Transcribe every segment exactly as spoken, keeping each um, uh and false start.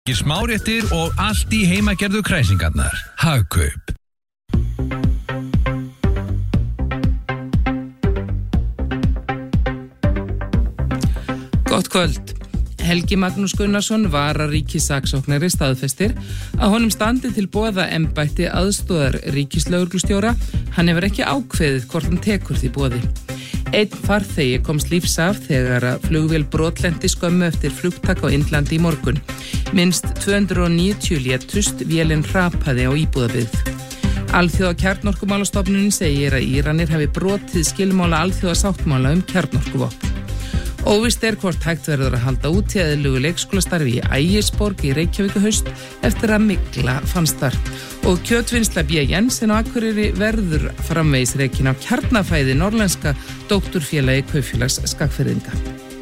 Smáréttir og allt í heimagerðu kræsingarnar. Hagkaup. Gott kvöld. Helgi Magnús Gunnarsson vararíkissaksóknari staðfestir að honum standi til boða embætti aðstoðar ríkislögreglustjóra. Hann hefur ekki ákveðið hvort hann tekur því boði. Einn farþegi komst lífs af þegar að flugvél brotlenti skömmu eftir flugtak á Indlandi í morgun. Minnst tvö hundruð og níutíu létust, vélin hrapaði á íbúðabyggð. Alþjóða kjarnorkumálastofnunin segir að Íranir hafi brotið skilmála alþjóða sáttmála um kjarnorkuvopn. Óvíst er hvort hægt verður að halda út í eðlilegu leikskólastarfi í Ægisborg í Reykjavík í haust eftir að mygla fannst þar. Og kjötvinnsla B. Jensen á Akureyri verður framvegis rekin á Kjarnafæði norrlenska dótturfélagi Kaupfélags Skagfirðinga.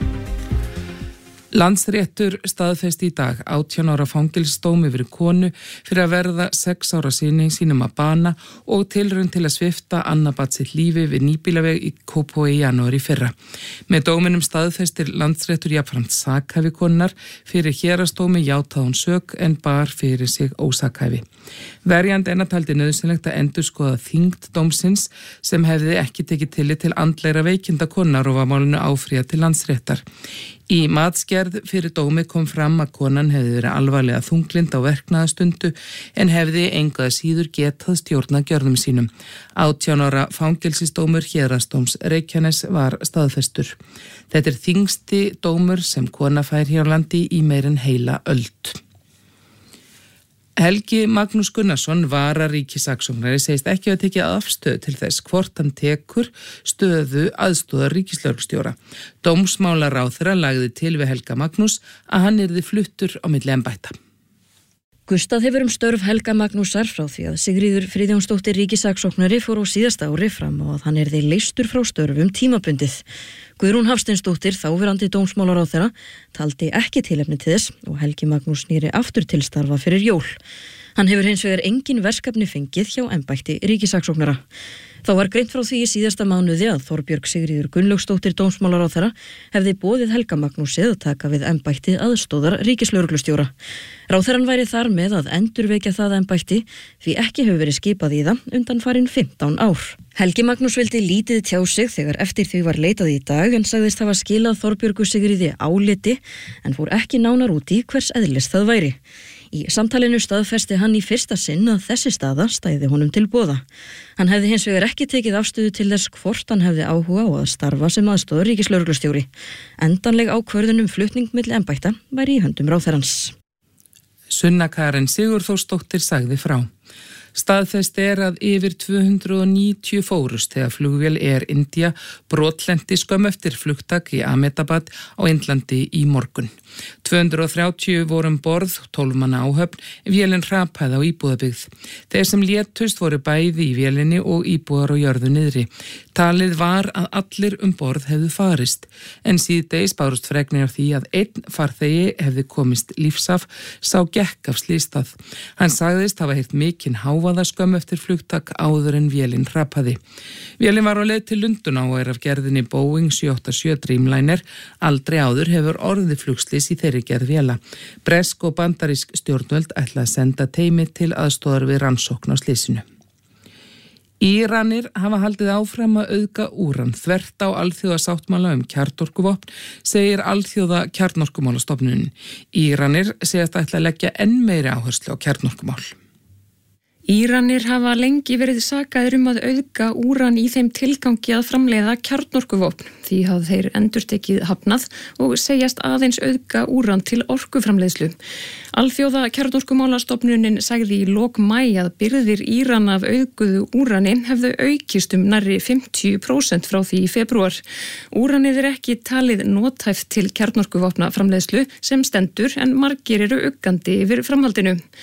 Landsréttur staðfesti í dag átján ára fangelsisdóm yfir konu fyrir að verða sex ára syni sínum að bana og tilraun til að svipta annað barn sitt lífi við nýbílaveg í Kópavogi í janúar í fyrra. Með dóminum staðfestir Landsréttur jafnframt sakhæfi konunnar, fyrir héraðsdómi játaði hún sök en bar fyrir sig ósakhæfi. Verjandi enn taldi nauðsynlegt að endurskoða þyngd dómsins sem hefði ekki tekið tillit til andlegra veikinda konunnar og var málinu áfrýjað til Landsréttar. Í matsgerð fyrir dómi kom fram að konan hefði verið alvarlega þunglynd á verknaðastundu en hefði engu að síður getað stjórna gjörðum sínum. átján ára fangelsisdómur héraðsdóms Reykjanes var staðfestur. Þetta er þyngsti dómur sem kona fær hér á landi í meir en heila öld. Helgi Magnús Gunnarsson vararíkissaksóknari segist ekki að tekja afstöðu til þess hvort hann tekur stöðu aðstoðar ríkislögreglustjóra. Dómsmálaráðherra lagði til við Helga Magnús að hann yrði fluttur á milli embætta. Gustað hefur um störf Helga Magnúsar frá því að Sigríður Friðjónsdóttir ríkissaksóknari fór á síðasta ári fram og að hann yrði leystur frá störfum tímabundið. Guðrún Hafsteinsdóttir, þáverandi dómsmálaráðherra, taldi ekki tilefni til þess og Helgi Magnús snýri aftur til starfa fyrir jól. Hann hefur hins vegar engin verkefni fengið hjá embætti ríkissaksóknara. Þá var greint frá því í síðasta mánuði að Þorbjörg Sigríður Gunnlaugsdóttir dómsmálaráðherra hefði boðið Helga Magnúsi að taka við embætti aðstoðar ríkislögreglustjóra. Ráðherrann væri þar með að endurvekja það embætti því ekki hefur verið skipað í það undanfarin fimmtán ár. Helgi Magnús vildi lítið tjá sig þegar eftir því var leitað í dag en sagðist hafa skilað Þorbjörgu Sigríði áliti en fór ekki nánar út í hvers eðlis það væri. Í samtalinu staðfesti hann í fyrsta sinn að þessi staða stæði honum til boða. Hann hefði hins vegar ekki tekið afstöðu til þess hvort hann hefði áhuga á að starfa sem aðstoðar ríkislögreglustjóri. Endanleg ákvörðun um flutning milli embætta væri í höndum ráðherrans. Sunna Karen Sigurþórsdóttir sagði frá. Staðfest er að yfir tvö hundruð og níutíu fórust þegar flugvél Air India brotlenti skömmu eftir flugtak í Ahmedabad á Indlandi í morgun. tvö hundruð og þrjátíu voru um borð, tólf manna áhöfn, vélin hrapaði á íbúðabyggð. Þeir sem létust voru bæði í vélinni og íbúðar á jörðu niðri. Talið var að allir um borð hefðu farist, en síðdegis bárust fregnir af því að einn farþegi hefði komist lífsaf, sá gekk af slysstað. Hann sagðist hafa heyrt mikinn hávaða skömmu eftir flugtak áður en vélin hrapaði. Vélin var á leið til Lundúna og er af gerðinni Boeing sjö átta sjö Dreamliner. Aldrei áður hefur orðið flugslys í þeirri gerð véla. Bresk og bandarísk stjórnvöld ætla að senda teymi til aðstoðar við rannsókn á slysinu. Íranir hafa haldið áfram að auðga úran þvert á alþjóða sáttmála um kjarnorkuvopn, segir alþjóða kjarnorkumálastofnunin. Íranir segjast ætla að leggja enn meiri áherslu á kjarnorkumál. Íranir hafa lengi verið sakaðir um að auðga úran í þeim tilgangi að framleiða kjarnorkuvopn. Því hafa þeir endurtekið hafnað og segjast aðeins auðga úran til orkuframleiðslu. Alþjóða kjarnorkumálastofnunin sagði í lok maí að birgðir Írana af auðguðu úrani hefðu aukist um nærri fimmtíu prósent frá því í febrúar. Úranið er ekki talið nothæft til kjarnorkuvopna framleiðslu sem stendur en margir eru uggandi yfir framhaldinu.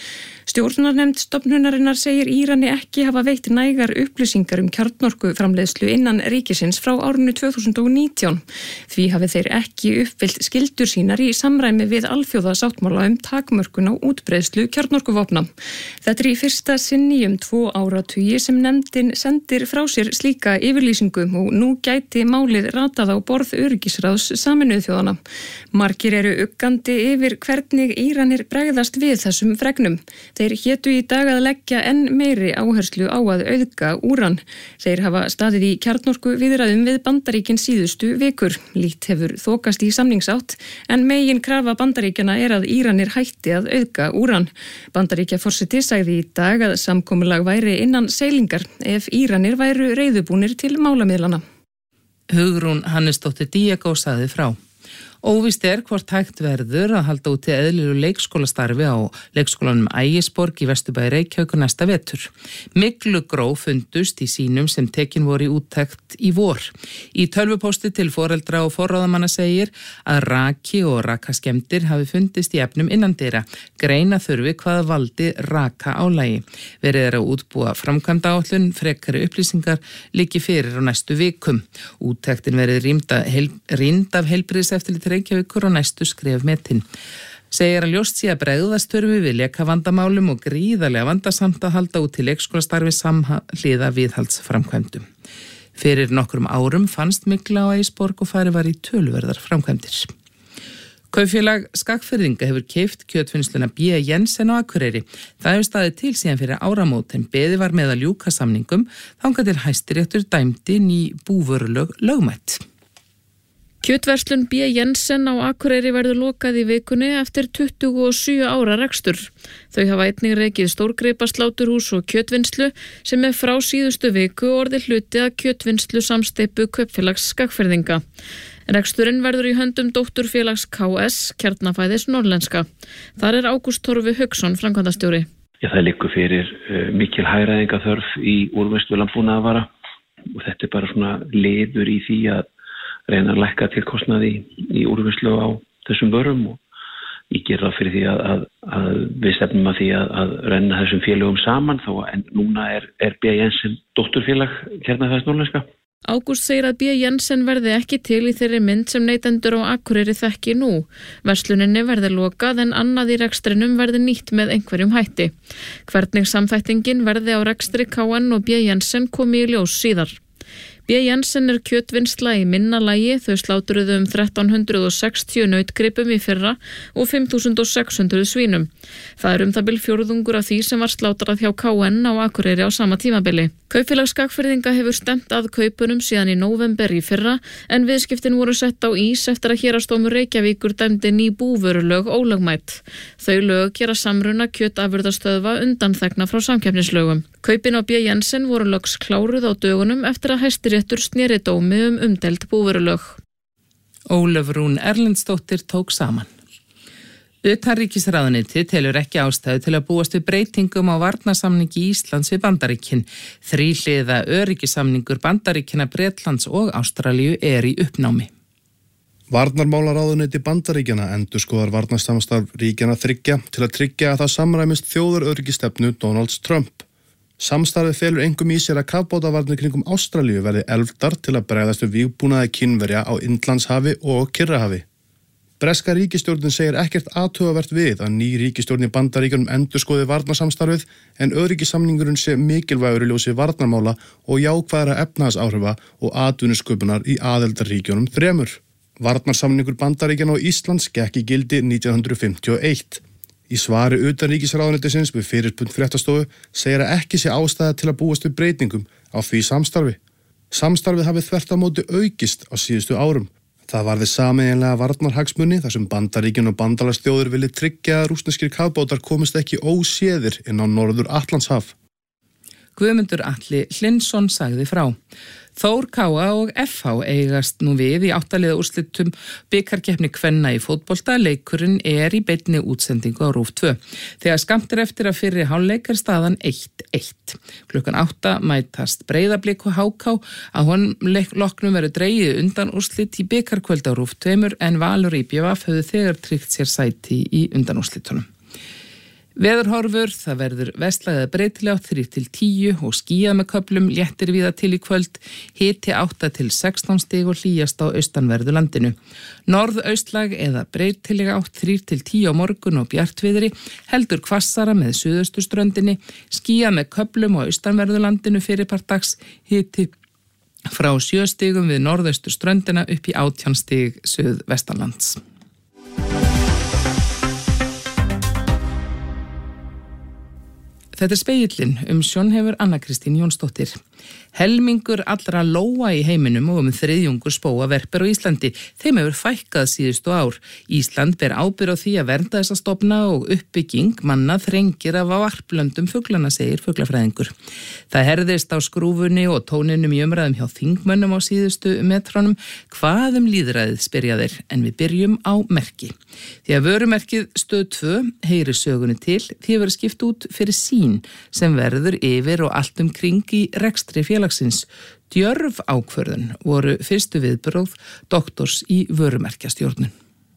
Stjórnarnefnd stofnunarinnar segir Írani ekki hafa veitt nægar upplýsingar um kjarnorkuframleiðslu innan ríkisins frá árinu tvö þúsund og nítján. Því hafi þeir ekki uppfyllt skyldur sínar í samræmi við alþjóðasáttmála um takmörkun á útbreiðslu kjarnorkuvopna. Þetta er í fyrsta sinni um tvo áratugi sem nefndin sendir frá sér slíka yfirlýsingu og nú gæti málið ratað á borð öryggisráðs Sameinuðu þjóðanna. Margir eru uggandi yfir hvernig Íranir bregðast við þessum fregnum. Þeir hétu í dag að leggja enn meiri áherslu á að auðga úran. Þeir hafa staðið í kjarnorku viðræðum við Bandaríkin síðustu vikur. Lít hefur þokast í samningsátt en megin krafa Bandaríkjana er að Íranir hætti að auðga úran. Bandaríkjaforseti sagði í dag að samkomulag væri innan seilingar ef Íranir væru reiðubúnir til málamiðlana. Hugrún Hannesdóttir Díagó sagði frá. Óvíst er hvort hægt verður að halda úti eðlilu leikskólastarfi á leikskólanum Ægisborg í Vesturbæ Reykjavíkur næsta vetur. Myglugróf fundust í sýnum sem tekin voru í úttekt í vor. Í tölvupósti til foreldra og forráðamanna segir að raki og rakaskemmdir hafi fundist í efnum innandyra. Greina þurfi hvað valdi raka álægi. Verið er að útbúa framkvæmda áætlun, frekari upplýsingar liggi fyrir á næstu vikum. Úttektin verið rýmd heil, af heilbrigðiseftirlit Reykjavíkur og næstu skref metin. Segir að ljóst sé að bregðast þurfi við lekavandamálum og gríðarlega vandasamt að halda út til leikskólastarfi samhliða viðhaldsframkvæmdum. Fyrir nokkrum árum fannst mygla á Ægisborg og farið var í töluverðar framkvæmdir. Kaupfélag Skagfirðinga hefur keypt kjötvinnsluna B. Jensen á Akureyri. Það hefur staðið til síðan fyrir áramót en beðið var með að ljúka samningum þangað til Hæstiréttur dæmdi ný búvörulög lögmætt. Kjötverslun B. Jensen á Akureyri verður lokað í vikunni eftir tuttugu og sjö ára rekstur. Þau hafa einnig rekið stórgreipasláturhús og kjötvinnslu sem er frá síðustu viku orðið hluti að kjötvinnslu samsteypu Kaupfélags Skagfirðinga. Reksturinn verður í höndum dótturfélags K S, Kjarnafæðis Norðlenska. Þar er Ágúst Torfi Hauksson framkvæmdastjóri. Já, það liggur fyrir uh, mikil hagræðingaþörf í úrvinnslu landbúnaðarvara og þetta er bara svona liður í því að reyna að lækka tilkostnaði í, í úrvinnslu á þessum vörum og ég ger það fyrir því að, að, að við stefnum að því að, að renna þessum félögum saman þó en núna er, er B. Jensen dótturfélag Kjarnafæðis Norðlenska. Ágúst segir að B. Jensen verði ekki til í þeirri mynd sem neytendur á Akureyri þekki nú. Versluninni verði lokað en annað í rekstrinum verði nýtt með einhverjum hætti. Hvernig samþættingin verði á rekstri K N og B. Jensen komi í ljós síðar. B. Jensen er kjötvinnsla í minna lagi, þau slátruðu um þrettán hundruð sextíu nautgripum í fyrra og fimm þúsund sex hundruð svínum. Það er um það bil fjórðungur af því sem var slátrað hjá K N á Akureyri á sama tímabili. Kaupfélag Skagfirðinga hefur stefnt að kaupunum síðan í nóvember í fyrra en viðskiptin voru sett á ís eftir að Héraðsdómur Reykjavíkur dæmdi ný búvörulög ólögmæt. Þau lög gera samruna kjötafurðastöðva undanþegna frá samkeppnislögum. Kaupin á B. Jensen voru loks kláruð á dögunum eftir að Hæstiréttur sneri dómi um umdeild búvörulög. Ólöf Rún Erlendsdóttir tók saman. Utanríkisráðuneytið telur ekki ástæðu til að búast við breytingum á varnarsamningi Íslands við Bandaríkin. Þríhliða öryggissamningur Bandaríkina, Bretlands og Ástralíu er í uppnámi. Varnarmálaráðuneyti Bandaríkjana endurskoðar varnarsamstarf ríkjana þriggja til að tryggja að það samræmist þjóðaröryggisstefnu Donalds Trump. Samstarfið felur engum í sér að kafbátavarnir kringum Ástralíu verði efldar til að bregðast við vígbúnaði Kínverja á Indlandshafi og Kyrrahafi. Breska ríkisstjórnin segir ekkert athugavert við að ný ríkisstjórn í Bandaríkjunum endurskoði varnarsamstarfið en öryggissamningurinn sé mikilvægur í ljósi varnarmála og jákvæðra efnahagsáhrifa og atvinnusköpunar í aðildarríkjunum þremur. Varnarsamningur Bandaríkjanna og Íslands gekk í gildi nítján hundruð fimmtíu og eitt. Í svari utanríkisráðuneytisins við fyrirspurn fréttastofu segir að ekki sé ástæða til að búast við breytingum á því samstarfi. Samstarfið hafi þvert á móti aukist á síðustu árum. Það varði sameiginlega varnarhagsmuni þar sem Bandaríkin og bandalagsþjóðir vilji tryggja að rússneskir kafbátar komist ekki óséðir inn á Norður Atlantshaf. Guðmundur Atli Hlynsson sagði frá. Þór K A og F H eigast nú við í áttaliða úrslitum bikarkeppni kvenna í fótbolta. Leikurinn er í beinni útsendingu á RÚV tvö. Þegar skammt er eftir að fyrri hálfleik er staðan eitt eitt. Klukkan átta mætast Breiðablik og H K. Að honum loknum verður dregið undan úrslit í bikarkvöld á RÚV tvö en Valur í B V höfðu þegar tryggt sér sæti í undanúrslitunum. Veðurhorfur, það verður vestlægða breytilega þrír til tíu og skýjað með köflum, léttir víða til í kvöld, hiti átta til sextán stig og hlýjast á austanverðu landinu. Norðaustlæg eða breytilega átt þrír til tíu á morgun og bjartviðri, heldur hvassara með suðausturströndinni, skýjað með köflum á austanverðu landinu fyrirpart dags, hiti frá sjö stigum við norðausturströndina upp í átján stig suðvestanlands. Þetta er Spegillinn, umsjón hefur Anna Kristín Jónsdóttir. Helmingur allra lóa í heiminum og um þriðjungur spóaverpir á Íslandi. Þeim hefur fækkað síðustu ár. Ísland ber ábyrgð á því að vernda þessa stofna og uppbygging manna þrengir af varplöndum fuglana, segir fuglafræðingur. Það herðist á skrúfunni og tóninum í umræðum hjá þingmönnum á síðustu metrónum. Hvað um lýðræðið, spyrja þeir, en við byrjum á merki. Því að vörumerkið Stöð tvö heyrir sögunni til, því verður skipt út fyrir sín sem verður yfir og allt um kring í rekstri félagsins. Djörf ákvörðun voru fyrstu viðbrögð doktors í vörumerkjastjórnun.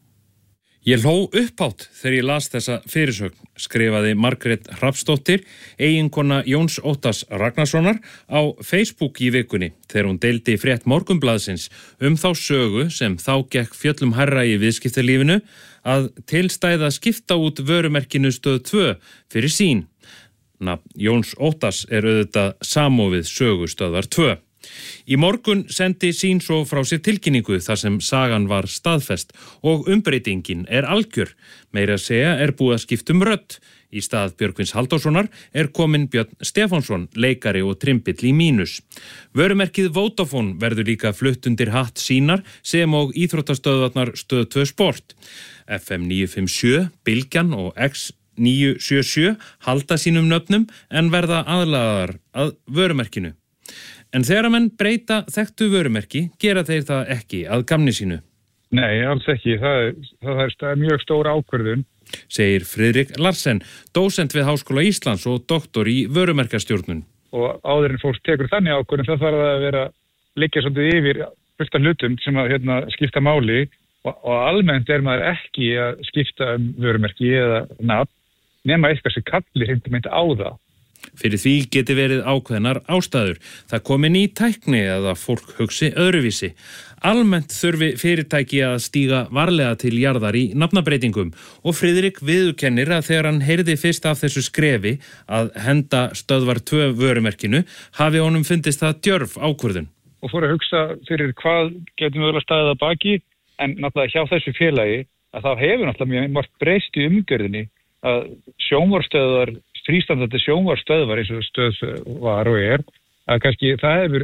Ég hló upphátt þegar ég las þessa fyrirsögn, skrifaði Margrét Hrafnsdóttir, eiginkona Jóns Óttars Ragnarssonar, á Facebook í vikunni þegar hún deildi frétt Morgunblaðsins um þá sögu sem þá gekk fjöllum hærra í viðskiptalífinu að tilstæða skipta út vörumerkinu Stöð tvö fyrir sín. Nafn Jóns Óttars er auðvitað samofið sögu Stöðvar tvö. Í morgun sendi sín svo frá sér tilkynningu þar sem sagan var staðfest og umbreytingin er algjör. Meira að segja er búið að skipta um rödd. Í stað Björgvins Halldórssonar er kominn Björn Stefánsson, leikari og trimbill í mínus. Vörumerkið Vodafone verður líka flutt undir hatt sínar sem og íþróttastöðvarnar Stöð tvö Sport. F M níu fimm sjö, Bylgjan og X níu sjö sjö halda sínum nöfnum en verða aðlagaðar að vörumerkinu. En þegar að menn breyta þekktu vörumerki, gera þeir það ekki að gamni sínu? Nei, alls ekki. Það er, það er, það er mjög stór ákvörðun, segir Friðrik Larsen, dósent við Háskóla Íslands og doktor í vörumerkjastjórnun. Og áður en fólk tekur þannig ákvörðun, það þarf að vera liggja svolítið yfir fullt af hlutum sem að hérna, skipta máli og, og almennt er maður ekki að skipta um vörumerki eða nafn, nema eitthvað sem kallir heimtumint á það. Fyrir því geti verið ákveðnar ástæður. Það komi ný tækni eða fólk hugsi öðruvísi. Almennt þurfi fyrirtæki að stíga varlega til jarðar í nafnabreytingum og Friðrik viðurkennir að þegar hann heyrði fyrst af þessu skrefi að henda Stöðvar tvö vörumerkinu hafi honum fundist það djörf ákvörðun. Og fór að hugsa fyrir hvað getum við vel að staðið að baki, en náttúrulega hjá þessu félagi að þá hefur náttúrulega mjög margt breyst í umgjörðinni að sjónvarpsstöðvar frístandandi sjónvarpsstöðvar eins og Stöð var og er, að kannski það hefur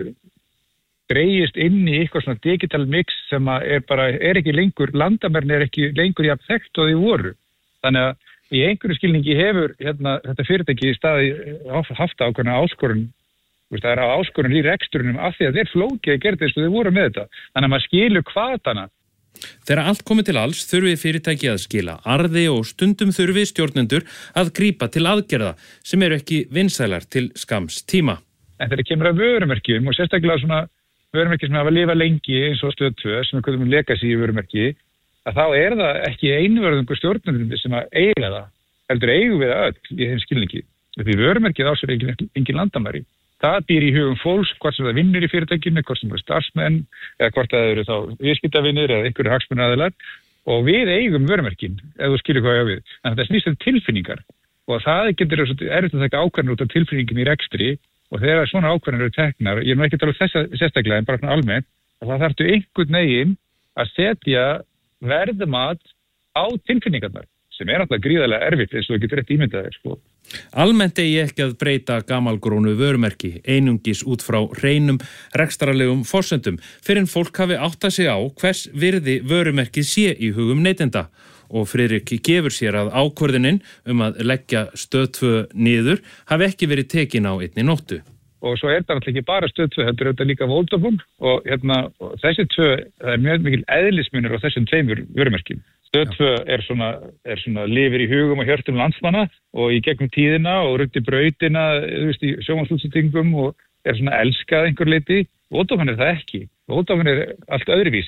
dreigist inn í eitthvað svona digital mix sem er bara, er ekki lengur, landamærin er ekki lengur jafn þekkt og því voru. Þannig að í einhverju skilningi hefur hérna, þetta fyrirtæki í staði haft ákveðna áskorun, það er á áskorun í rekstrunum af því að þeir flókið að gera þess að þeir voru með þetta. Þannig að maður skilur hvatana. Þegar allt komið til alls þurfi fyrirtæki að skila arði og stundum þurfi stjórnendur að grípa til aðgerða sem eru ekki vinsælar til skamms tíma. En þegar kemur að vörumerkjum og sérstaklega svona vörumerki sem hafa lifað lengi eins og Stöð tvö sem er hvernig við legacy í vörumerki, að þá er það ekki einvörðungu stjórnendur sem að eiga það, heldur eigum við öll í þeim skilningi. Því vörumerkið ásverð engin, engin landamæri. Það býr í hugum fólks, hvort sem það vinnur í fyrirtækinu, hvort sem það er starfsmenn, eða hvort það eru þá viðskiptavinir eða einhverju hagsmunaaðilar og við eigum vörumerkin, ef þú skilur hvað ég á við. En þetta snýst um tilfinningar og það getur erfitt að taka ákvarðanir út af tilfinningum í rekstri og þegar svona ákvarðanir eru teknar, ég er nú ekki að tala um þessa sérstaklega en bara almennt, að það þarftu einhvern veginn að setja verðmat á tilfinningarnar sem er alltaf gríðarlega erfitt eins og þú getur rétt ímyndað þér, sko. Almennt eigi ekki að breyta gamalgrónu vörumerki, einungis út frá hreinum rekstrarlegum forsendum, fyrir en fólk hafi áttað sig á hvers virði vörumerkið sé í hugum neytenda. Og Friðrik gefur sér að ákvörðunin um að leggja Stöð tvö niður hafi ekki verið tekin á einni nóttu. Og svo er það alltaf ekki bara Stöð tvö, þetta er auðvitað líka Vodafone og, hérna, og þessi tvö, það er mjög mikil eðlismunur á þessum tveimur vörumerkjum. Stöð tvö er svona, er svona lifir í hugum og hjörtum landsmanna og í gegnum tíðina og rundi brautina, þú veist, í sjónvarpsútsendingum og er svona elskað einhver leiti. Vodafone er það ekki. Vodafone er allt öðruvísi.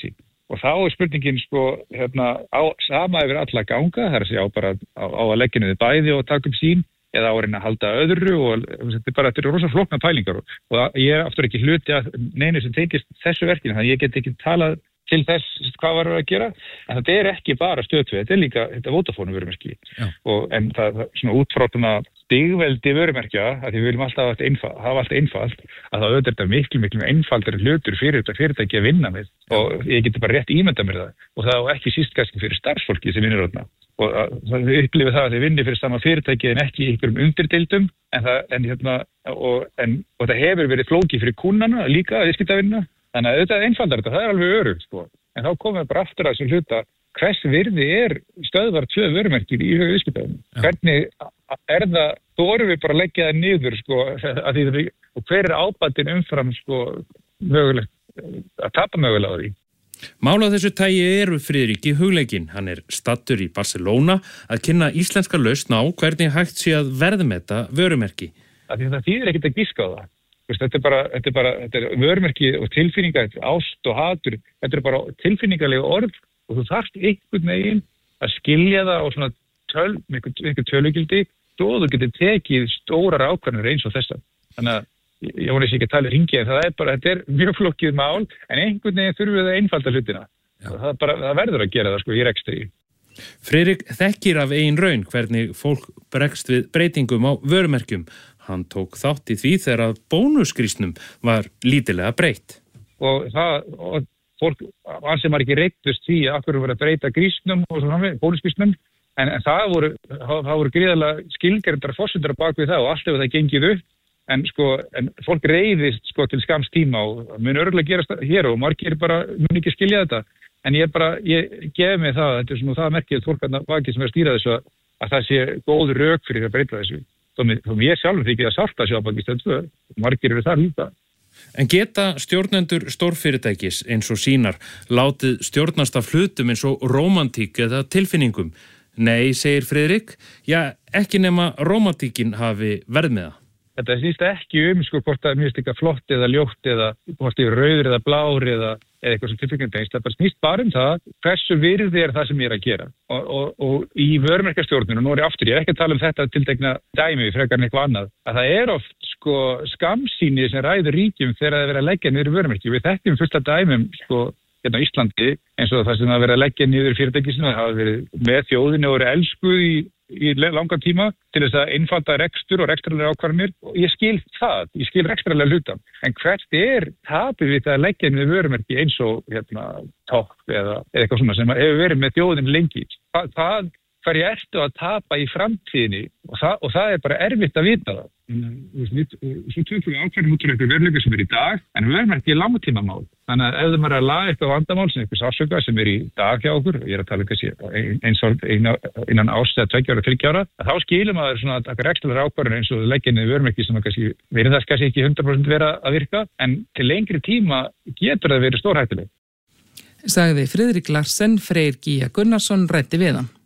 og þá er spurningin sko, hérna, á, sama yfir alla ganga, það er að segja á bara á, á að leggja niður bæði og taka upp sín eða á að reyna að halda öðru og þetta er bara, þetta er rosa flóknar pælingar og, og ég er aftur ekki hluti að neinu sem tengist þessu verkinu, þannig að ég get ekki talað til þess hvað var að gera, en þetta er ekki bara Stöð tvö, þetta er líka þetta Vodafone vörumerki og en það, það svona útfráttuna stigveldi vörumerkja, að því við viljum alltaf hafa einfalt, hafa alltaf einfalt, að það auðvitað er miklu, miklu einfaldari hlutur fyrir þetta fyrirtæki að vinna með og ég geti bara rétt ímynda mér það og það á ekki síst kannski fyrir starfsfólki sem vinnur þarna og það upplifir það að þið vinni fyrir sama fyrirtæki en ekki í einhverjum undirdeildum en það, en hérna, og, en, og það hefur verið flókið fyrir kúnnana líka að viðskiptavinna. Þannig að auðvitað einfaldar þetta, það er alveg örugt sko. En þá komum við bara aftur að þessum hluta, hvers virði er Stöðvar tvö vörumerkið í viðskiptavinnu? Hvernig er það, þú vorum við bara að leggja það niður sko, að því, og hver er ábatinn umfram sko, mögulegt, að tapa mögulega á því? Mál á þessu tagi eru Friðriki hugleikinn. Hann er stattur í Barcelona að kynna íslenska lausn á hvernig hægt sé að verðmeta vörumerki. Að því það þýðir ekkert að giska á það. Þetta er bara, þetta er bara, þetta er vörumerki og tilfinningar, ást og hatur, þetta er bara tilfinningarlega orð og þú þarft einhvern veginn að skilja það á svona töl, einhver tölugildi og þú getur tekið stórar ákvarðanir eins og þessa. Þannig að ég vonið sér ekki að tala hringi en það er bara, þetta er mjög flokkið mál en einhvern veginn þurfum við að einfalda hlutina. Það, bara, það verður að gera það sko í rekstri. Friðrik þekkir af eigin raun hvernig fólk bregst við breytingum á vörumerkjum. Hann tók þátt í því þegar að bónusgrísnum var lítilega breytt. Og það, og fólk, hann sem var ekki reyktust því að hverju var að breyta grísnum og svona, bónusgrísnum, en, en það voru, það voru gríðarlega skilgerðar fórsendar bak við það og allt ef það gengið upp, en sko, en fólk reyðist sko til skams tíma og mun örgulega gerast hér og margir bara mun ekki skilja þetta, en ég bara, ég gef mig það, þetta er svona það merkið fólkarna baki sem er að stýra þessu að, að það sé góð rök fyrir að breyta þessu. Þó mér sjálfur þykir að salta sjá baki Stöð tvö, margir eru þar líka. En geta stjórnendur stórfyrirtækis eins og sínar látið stjórnast af hlutum eins og rómantík eða tilfinningum? Nei, segir Friðrik, já, ekki nema rómantíkin hafi verðmiða. Þetta snýst ekki um sko hvort það er mjög slikka flott eða ljótt eða hvort það er rauður eða blár eða, eða eitthvað sem tilfengið tengst. Það snýst bara um það hversu virði er það sem ég er að gera. Og, og, og í vörumerkjastjórnun, og nú er ég aftur, ég er ekki að tala um þetta tiltekna dæmi frekar en eitthvað annað, að það er oft sko skamsýni sem ræður ríkjum þegar það er verið að leggja niður vörumerki. Við þekkjum fullt af dæmum sko hérna á Íslandi eins og það sem það verið að leggja niður fyrirtæki sem það hafa verið með þjóðinni og verið elskuð í í langan tíma til þess að einfalda rekstur og rekstrarlega ákvarðanir og ég skil það, ég skil rekstrarlega hluta en hvert er tapið við það að leggja inn við vörumerki eins og hérna topp eða, eða eitthvað svona sem hefur verið með þjóðin lengi það, það hverju ertu að tapa í framtíðinni og það, og það er bara erfitt að vita það svo tökum við ákvarðanum út frá einhver veruleika sem er í dag en vörumerki er langtímamál þannig að ef það maður er að laga eitthvað vandamál sem einhver sársöka sem er í dag hjá okkur ég er að tala um eins og innan árs eða tveggja ára, þriggja ára þá skilur maður svona að taka rekstrarlegar ákvarðanir eins og leggja inn í vörumerki sem kannski verið það kannski ekki hundrað prósent vera að virka en til lengri tíma getur það verið stórhættuleg. Sagði Friðrik Larsen, Freyr Gíja Gunnarsson ræddi við hann.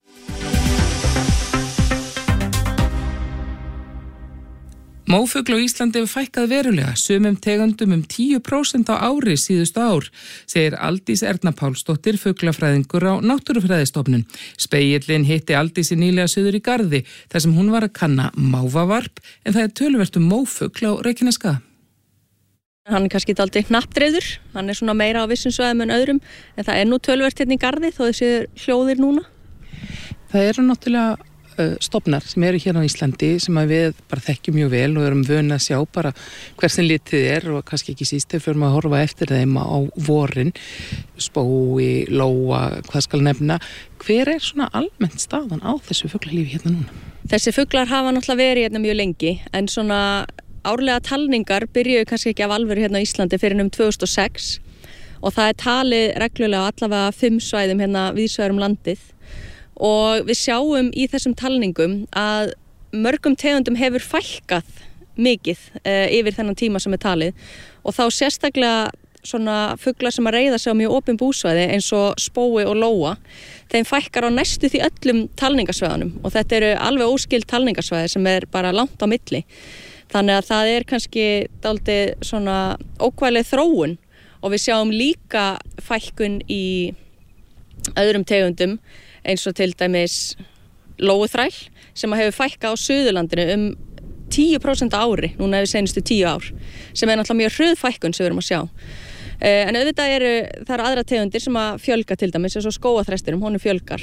Mófugl á Íslandi hefur fækkað verulega, sumum tegundum um tíu prósent á ári síðustu ár, segir Aldís Erna Pálsdóttir, fuglafræðingur á Náttúrufræðistofnun. Spegillinn hitti Aldísi nýlega suður í Garði, þar sem hún var að kanna mávavarp, en það er töluvert um mófugl á Reykjaneskaða. Hann er kannski dálítið hnappdreiður, hann er svona meira á vissum svæðum en öðrum, en það er nú töluvert hérna í Garði þó þessi hljóðir núna. Það eru náttúrulega stofnar sem eru hérna á Íslandi sem að við bara þekkjum mjög vel og erum vön að sjá bara hversin litið er og kannski ekki síst þegar fyrir maður að horfa eftir þeim á vorin, spói, lóa, hvað skal nefna. Hver er svona almennt staðan á þessu fuglalífi hérna núna? Þessi fuglar hafa náttúrulega verið hérna mjög lengi en svona árlega talningar byrjuðu kannski ekki af alvöru hérna á Íslandi fyrir um tvö þúsund og sex og það er talið reglulega allavega fimm svæðum hérna víðsvegar um landið. Og við sjáum í þessum talningum að mörgum tegundum hefur fækkað mikið e, yfir þennan tíma sem er talið og þá sérstaklega svona fuglar sem að reiða sig á mjög opin búsvæði eins og spói og lóa þeim fækkar á næstu því öllum talningarsvæðunum og þetta eru alveg óskild talningarsvæði sem er bara langt á milli þannig að það er kannski dálítið svona ókvæðileg þróun og við sjáum líka fækkun í öðrum tegundum eins og til dæmis lóuþræl sem hefur fækkað á Suðurlandinu um tíu prósent á ári, núna hefur senustu tíu ár, sem er náttúrulega mjög hröð fækkun sem við erum að sjá. En auðvitað eru, það eru aðra tegundir sem að fjölga til dæmis, eins og skógaþrestinum, honum fjölgar.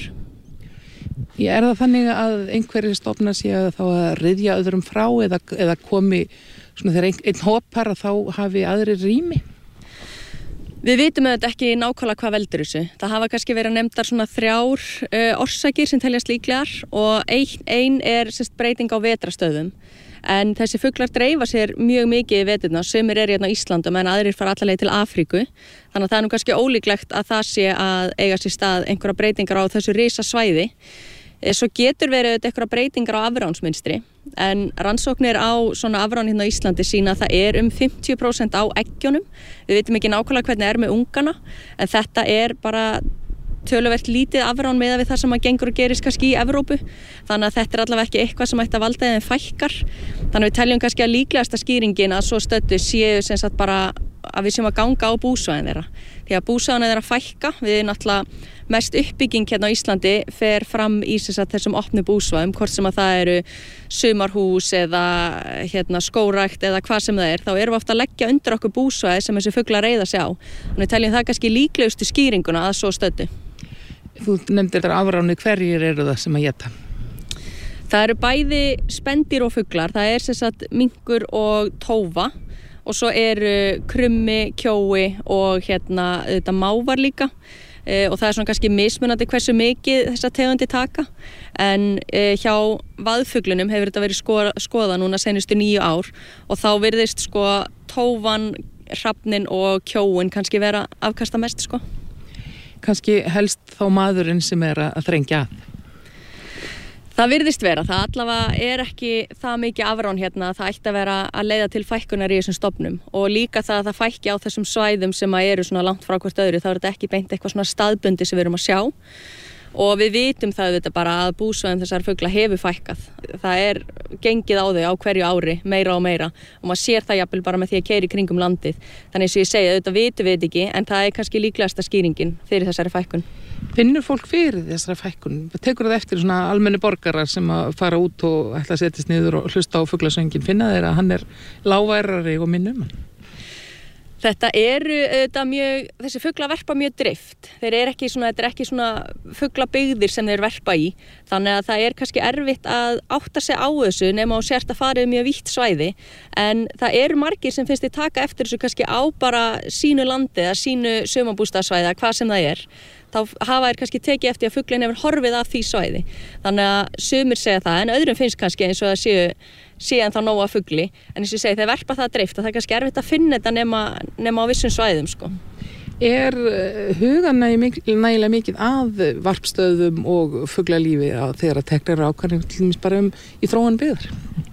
Já, er það þannig að einhverjir stofnar séu þá að ryðja öðrum frá eða, eða komi svona þegar einn, einn hópar að þá hafi aðri rými? Við vitum auðvitað ekki nákvæmlega hvað veldur þessu. Það hafa kannski verið nefndar svona þrjár uh, orsakir sem teljast líklegar og ein, ein er sérst, breyting á vetrastöðum. En þessi fuglar dreifa sér mjög mikið í veturna, sumir eru hérna á Íslandum en aðrir fara alla leið til Afríku. Þannig að það er nú kannski ólíklegt að það sé að eiga sér stað einhverja breytingar á þessu risasvæði. Svo getur verið einhverja breytingar á afránsmynstri, en rannsóknir á svona afrán hérna á Íslandi sína að það er um fimmtíu prósent á eggjunum. Við veitum ekki nákvæmlega hvernig er með ungana, en þetta er bara töluvert lítið afrán miðað við það sem að gengur og gerist kannski í Evrópu. Þannig að þetta er allavega ekki eitthvað sem ætti að valda þeim fækkar. Þannig að við teljum kannski að líklegasta skýringin að svo stöddu séu sem sagt bara að við séum að ganga á búsvæðin þeirra. Því að búsvæðin þeirra fækka, við náttúrulega mest uppbygging hérna á Íslandi fer fram í sem sagt þessum opnu búsvæðum, hvort sem að það eru sumarhús eða hérna skógrækt eða hvað sem það er, þá erum við ofta að leggja undir okkur búsvæði sem þessi fuglar reiða sig á. Þannig við teljum það kannski líklegustu skýringuna að svo stöddu. Þú nefndir þetta afráni, hverjir eru það sem að éta? Það eru bæði spendýr og fuglar, það er sem sagt minkur og tófa og svo eru krummi, kjói og hérna þetta mávar líka e, og það er svona kannski mismunandi hversu mikið þessa tegundi taka en e, hjá vaðfuglunum hefur þetta verið skoða, skoða núna senustu nýju ár og þá virðist sko tófan, hrafnin og kjóin kannski vera afkasta mest sko. Kannski helst þá maðurinn sem er að þrengja að? Það virðist vera, það allavega er ekki það mikið afrán hérna að það ætti að vera að leiða til fækkunar í þessum stofnum og líka það að það fækki á þessum svæðum sem að eru svona langt frá hvort öðru, þá er þetta ekki beint eitthvað svona staðbundi sem við erum að sjá og við vitum það þetta bara að búsvæðum þessar fugla hefur fækkað. Það er gengið á þau á hverju ári, meira og meira og maður sér það jafnvel bara með því að keyra í kringum landið. Þannig eins og ég segi, þetta vitum við ekki en það er kannski líklegasta skýringin fyrir þessari fækkun. Finnur fólk fyrir þessari fækkun? Tekur það eftir svona almenni borgarar sem að fara út og ætla að setjast niður og hlusta á fuglasöngin? Finna þeir að hann er lágværari og minni um hann? Þetta eru auðvitað mjög, þessi fugla verpa mjög dreift. Þeir eru ekki svona, þetta er ekki svona fuglabyggðir sem þeir verpa í. Þannig að það er kannski erfitt að átta sig á þessu nema og sért að fara um mjög vítt svæði. En það eru margir sem finnst þið taka eftir þessu kannski á bara sínu landi eða sínu sumarbústaðsvæði eða hvað sem það er. Þá hafa þeir kannski tekið eftir að fuglinn hefur horfið af því svæði. Þannig að sumir segja það, en öðrum finnst kannski eins og það séu, séu en þá nóga fugli. En eins og ég segi, þeir verpa það dreift og það er kannski erfitt að finna þetta nema, nema á vissum svæðum. Sko. Er hugan nægilega mikið að varpstöðum og fuglalífi þegar að teknar ákvarðanir til dæmis bara um í þróun byggðar?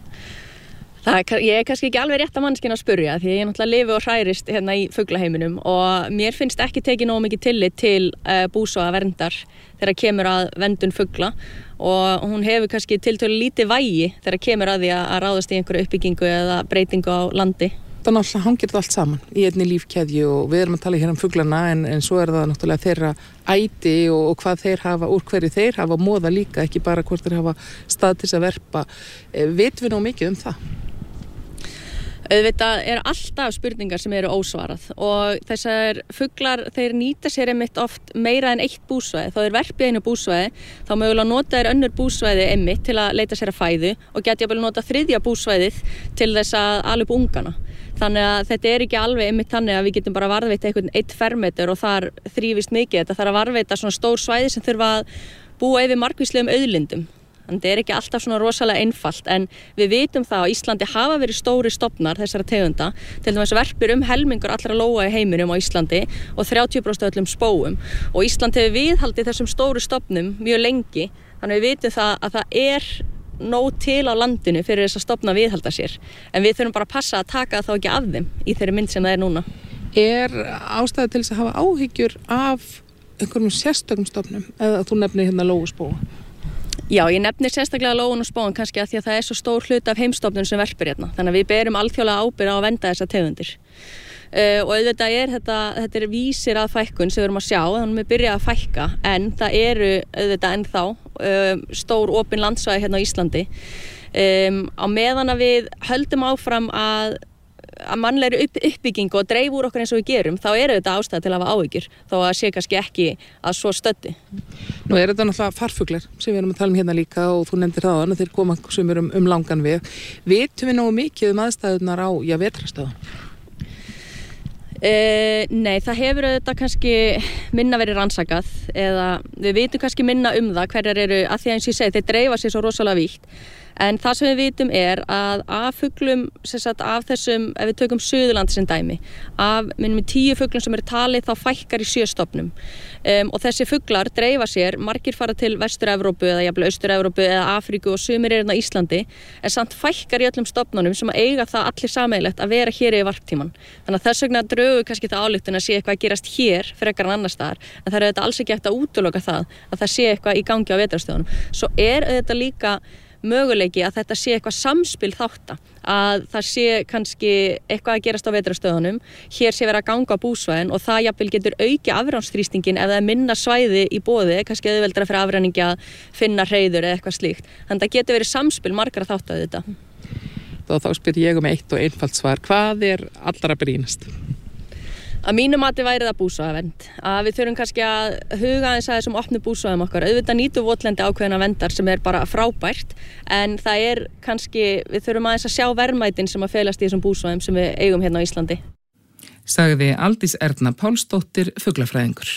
Það er, ég er kannski ekki alveg rétt að mannskinn að spurja því ég náttúrulega lifi og hrærist hérna í fuglaheiminum og mér finnst ekki tekið nógu mikið tillit til uh, búsvæðaverndar þegar kemur að verndun fugla og hún hefur kannski tiltölu lítið vægi þegar kemur að því að ráðast í einhverju uppbyggingu eða breytingu á landi. Það náttúrulega hangir þetta allt saman í einni lífkeðju og við erum að tala hér um fuglana en, en svo er það náttúrulega þeirra æti og, og hvað þeir hafa, úr hverju þeir hafa móða líka, ekki bara hvort þeir hafa stað til að verpa. Vitum við nú mikið um það? Auðvitað er alltaf spurningar sem eru ósvarað og þessar fuglar þeir nýta sér einmitt oft meira en eitt búsvæði. Þá þeir verpi einu búsvæði, þá mögulega nota þeir önnur búsvæði einmitt til að leita sér að fæðu og geta jafnvel nota þriðja búsvæðið til þess að ala upp ungana. Þannig að þetta er ekki alveg einmitt þannig að við getum bara varðveita einhvern eitt fermetur og þar þrífist mikið. Þetta þarf að varðveita svona stór svæði sem þurfa að búa yfir margvíslegum auðlindum. Þannig það er ekki alltaf svona rosalega einfalt en við vitum það að Íslandi hafa verið stóri stofnar þessara tegunda. Til dæmis verpir um helmingur allra lóa í heiminum á Íslandi og þrjátíu prósent öllum spóum og Ísland hefur viðhaldið þessum stóru stofnum mjög lengi. Þannig við vitum það að það er nóg til á landinu fyrir þess að stofna viðhalda sér. En við þurfum bara að passa að taka þá ekki af þeim í þeirri mynd sem það er núna. Er ástæða til þess að hafa áhyggjur af einhverjum sérstökum stofnum eða þú nefnir hérna lóuspóa? Já, ég nefnir sérstaklega lóun og spóan kannski að því að það er svo stór hluti af heimstofnun sem verpir hérna. Þannig að við berum alþjóðlega ábyrgð á að vernda þessar tegundir. Uh, og auðvitað er þetta, þetta er vísir að fækkun sem við erum að sjá, þannig að við byrja að fækka en það eru auðvitað ennþá um, stór opin landsvæði hérna á Íslandi um, á meðan að við höldum áfram að, að mannlegri upp, uppbyggingu og dreif úr okkur eins og við gerum, þá eru þetta ástæða til að hafa áhyggjur þó að sé kannski ekki að svo stöddi. Nú er þetta náttúrulega farfuglar sem við erum að tala um hérna líka og þú nefndir það að þeir koma sem er um, um langan veg. Vitum við nógu mikið um aðstæðunar á, já, vetrarstöðum? Uh, nei, það hefur auðvitað kannski minna verið rannsakað eða við vitum kannski minna um það hverjar eru, að því að eins og ég segi, þeir dreifa sér svo rosalega vítt en það sem við vitum er að af fuglum, sem sagt af þessum, ef við tökum Suðurland sem dæmi, af minnum tíu fuglum sem eru talið þá fækkar í sjö stofnum um, og þessi fuglar dreifa sér, margir fara til Vestur-Evrópu eða jafnvel Austur-Evrópu eða Afríku og sumir eru hérna á Íslandi en samt fækkar í öllum stofnunum sem að eiga það allir sameiginlegt að vera hér í varptíman. Þannig að þess vegna drögu kannski það ályktun að sé eitthvað að gerast hér frekar en annars staðar en það er auðvitað alls ekki hægt að útiloka það að það sé eitthvað í gangi á vetrarstöðunum. Svo er auðvitað líka möguleiki að þetta sé eitthvað samspil þátta, að það sé kannski eitthvað að gerast á vetrarstöðunum, hér sé verið að ganga á búsvæðin og það jafnvel getur auki afránsþrýstingin ef það er minna svæði í boði, kannski auðveldara fyrir afræningi að finna hreiður eða eitthvað slíkt. Þannig að það getur verið samspil margra þátta auðvitað. Og þá spyr ég um eitt og einfalt svar, hvað er allra brýnast? Að mínu mati væri það búsvæðavernd. Að við þurfum kannski að huga eins að þessum opnu búsvæðum okkar. Auðvitað nýtum votlendi ákveðina verndar sem er bara frábært, en það er kannski, við þurfum aðeins að sjá verðmætin sem að felast í þessum búsvæðum sem við eigum hérna á Íslandi. Sagði Aldís Erna Pálsdóttir, fuglafræðingur.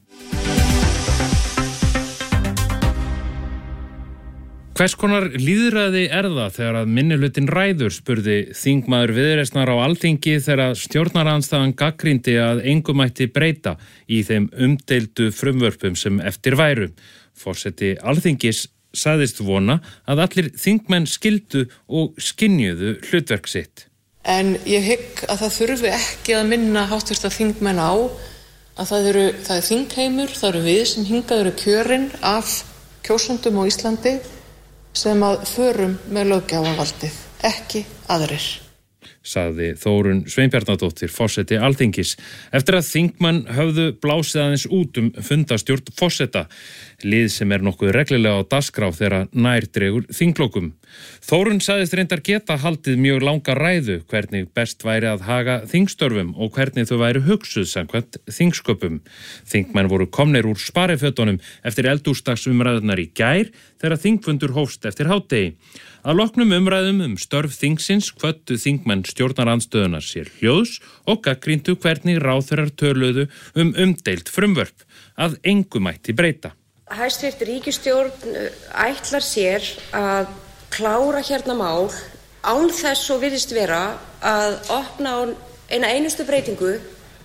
Hvers konar lýðræði er það þegar að minnihlutin ræður, spurði þingmaður Viðreisnar á Alþingi þegar stjórnarandstaðan gagnrýndi að engu mætti breyta í þeim umdeildu frumvörpum sem eftir væru. Forseti Alþingis sagðist vona að allir þingmenn skildu og skynjuðu hlutverk sitt. En ég hygg að það þurfi ekki að minna háttvirta þingmenn á að það, eru, það er þingheimur, það eru við sem hingað eru kjörin af kjósendum á Íslandi sem að förum með löggjafarvaldið, ekki aðrir. Sagði Þórunn Sveinbjarnardóttir, forseti Alþingis, eftir að þingmenn höfðu blásið aðeins út um fundastjórn forseta, lið sem er nokkuð reglulega á dagskrá þegar nær dregur þinglokum. Þórunn sagðist reyndar geta haldið mjög langa ræðu hvernig best væri að haga þingstörfum og hvernig þau væri hugsuð samkvæmt þingsköpum. Þingmenn voru komnir úr sparifötunum eftir eldhúsdagsumræðurnar í gær þegar þingfundur hófst eftir hádegi. Að loknum umræðum um störf þingsins hvöttu þingmenn stjórnarandstöðunar sér hljóðs og gagnrýndu hvernig ráðherrar töluðu um umdeild frumvörp að engu mætti breyta. Hæstvirt ríkisstjórn ætlar sér að klára hérna mál án þess og virðist vera að opna á eina einustu breytingu,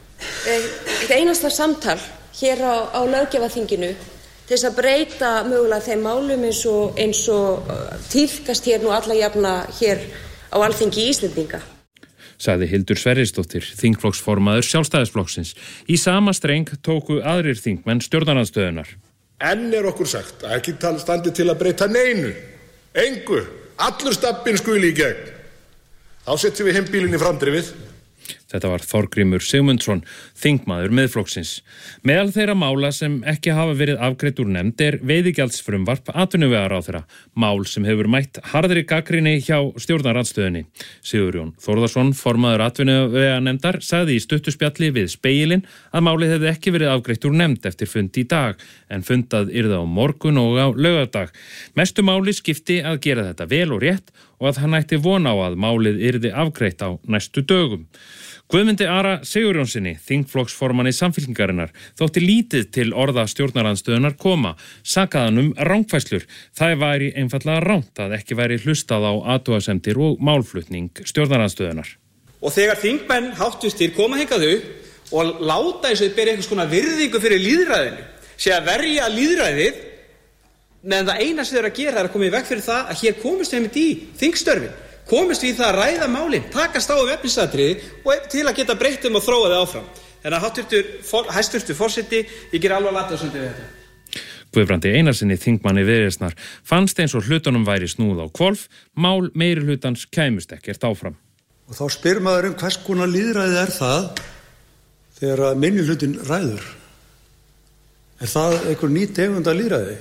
eitt einasta samtal hér á, á löggjafarþinginu til þess að breyta mögulega þeim málum eins og, eins og tíðkast hér nú alla jafna hér á Alþingi Íslendinga. Sagði Hildur Sverrisdóttir, þingflokksformaður Sjálfstæðisflokksins. Í sama streng tóku aðrir þingmenn stjórnarandstöðunar. Enn er okkur sagt að ekki standi til að breyta neinu, engu, allur stabbinn skuli í gegn. Þá setjum við heimbílinn í framdrifið. Þetta var Þorgrímur Sigmundsson, þingmaður Miðflokksins. Meðal þeirra mála sem ekki hafa verið afgreidd úr nefnd er veiðigjaldsfrumvarp atvinnuvegaráðherra, mál sem hefur mætt harðri gagnrýni hjá stjórnarandstöðunni. Sigurjón Þórðarsson, formaður atvinnuveganefndar, sagði í stuttuspjalli við Spegilinn að málið hefði ekki verið afgreitt úr nefnd eftir fund í dag, en fundað yrði á morgun og á laugardag. Mestu máli skipti að gera þetta vel og rétt og að hann ætti von á að málið yrði afgreitt á næstu dögum. Guðmundi Ara Sigurjónsinni, þingflokksformanni Samfylkingarinnar, þótti lítið til orða stjórnarandstöðunar koma, sakaðan um rangfærslur. Það væri einfallega rangt að ekki væri hlustað á athugasemdir og málflutning stjórnarandstöðunar. Og þegar þingmenn háttvistir koma hingað upp og láta eins og þau beri einhvers konar virðingu fyrir lýðræðinu, sé að verja lýðræðið, meðan það eina sem þeir að gera er að koma í veg fyrir það að hér komist þeim í þingstörfin. Komist við það að ræða málin, takast á um efnisatriði og til að geta breyttum og þróa þau áfram. Þannig að hæstvirtur forseti, ég ger alveg lata svolítið við þetta. Guðbrandi Einarsinni, þingmanni Viðreisnar, fannst eins og hlutunum væri snúð á hvolf, mál meiri hlutans kæmust ekkert áfram. Og þá spyr maður um hvers konar lýðræði er það þegar að minnihlutin ræður. Er það einhver ný tegund af lýðræði?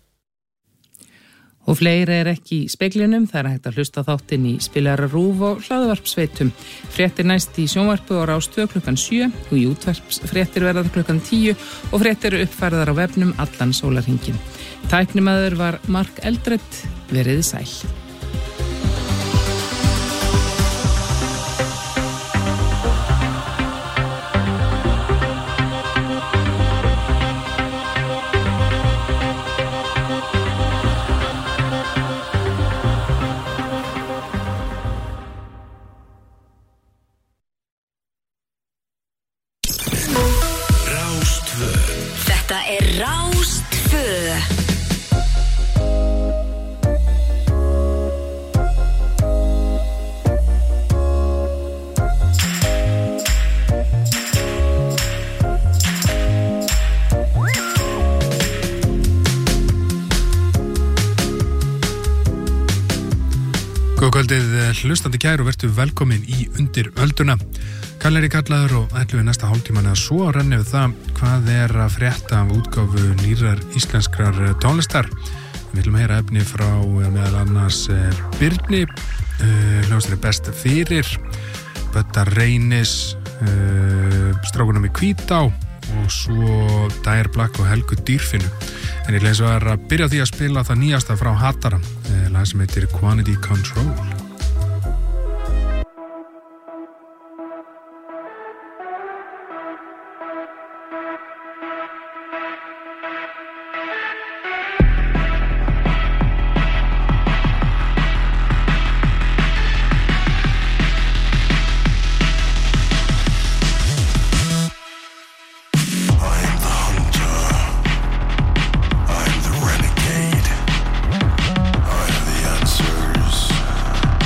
Og fleiri er ekki í speglinum, það er hægt að hlusta þáttinn í Spilara RÚV og hlaðvarpsveitum. Fréttir næst í sjónvarpu á Rás tvö klukkan sjö og í útvarpsfréttir verða klukkan tíu og fréttir eru uppfærðar á vefnum allan sólarhringinn. Tæknimaður var Mark Eldredd, verið sæl. Þetta er Rás tvö. Góð kvöldið, hlustandi kæru og vertu velkomin í Undir ölduna. Kalleri kallaður og ætlum við næsta hálftíman að svo renni við það hvað er að frétta af útgáfu nýrar íslenskrar tónlistar. Við viljum heyra efni frá meðal annars Birni, hljómsveitin Best fyrir, Bödda Reynis, Strákunum í Hvítá og svo Dire Black og Helgu Dýrfinnu. En ég leins var að byrja því að spila það nýjasta frá Hataran, lag sem heitir Quantity Control. Renegade, I have the answers.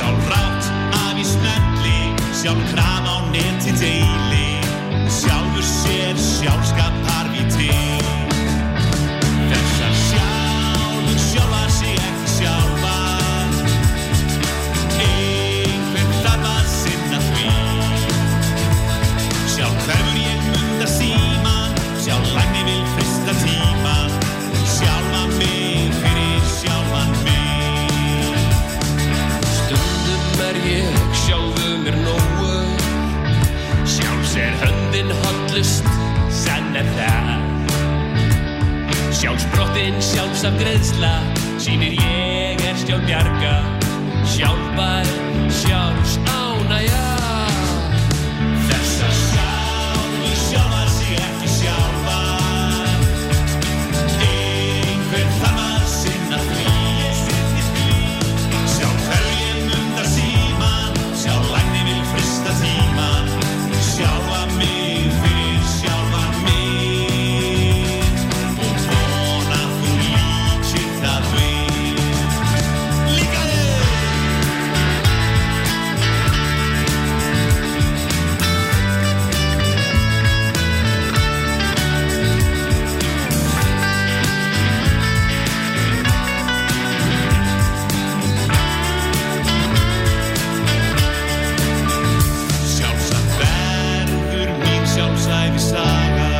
sjálf rátt af í smelli, sjálf kraf á neti deili, sjálfur sér sjálfskapar við til. Þessar sjálfur sjálfar sig ekki sjálfar, einhver þarf að sinna því. Sjálf hverfur ég munda síman, sjálf lækni vil frista tíman, sjálfa mig fyrir sjálfan mig. Stundum er ég sjálfur mér nógu, sjálfs er höndin hollust, sann er það. Sjálfsbrottin sjálfsafgreiðsla, sýnir ég er sjálf bjarga, sjálfbær sjálfsánægja. Þessar sjálfur sjálfar sig ekki sjálfar, einhver þarf að sinna því. Sjálf hverju ég munda síman, sjálf lækni vil frista tíman, sjálfa mig fyrir sjálfan mig, og vona þú líkir það við. Líka þig! Sjálfsagt verður mín sjálfsævi saga,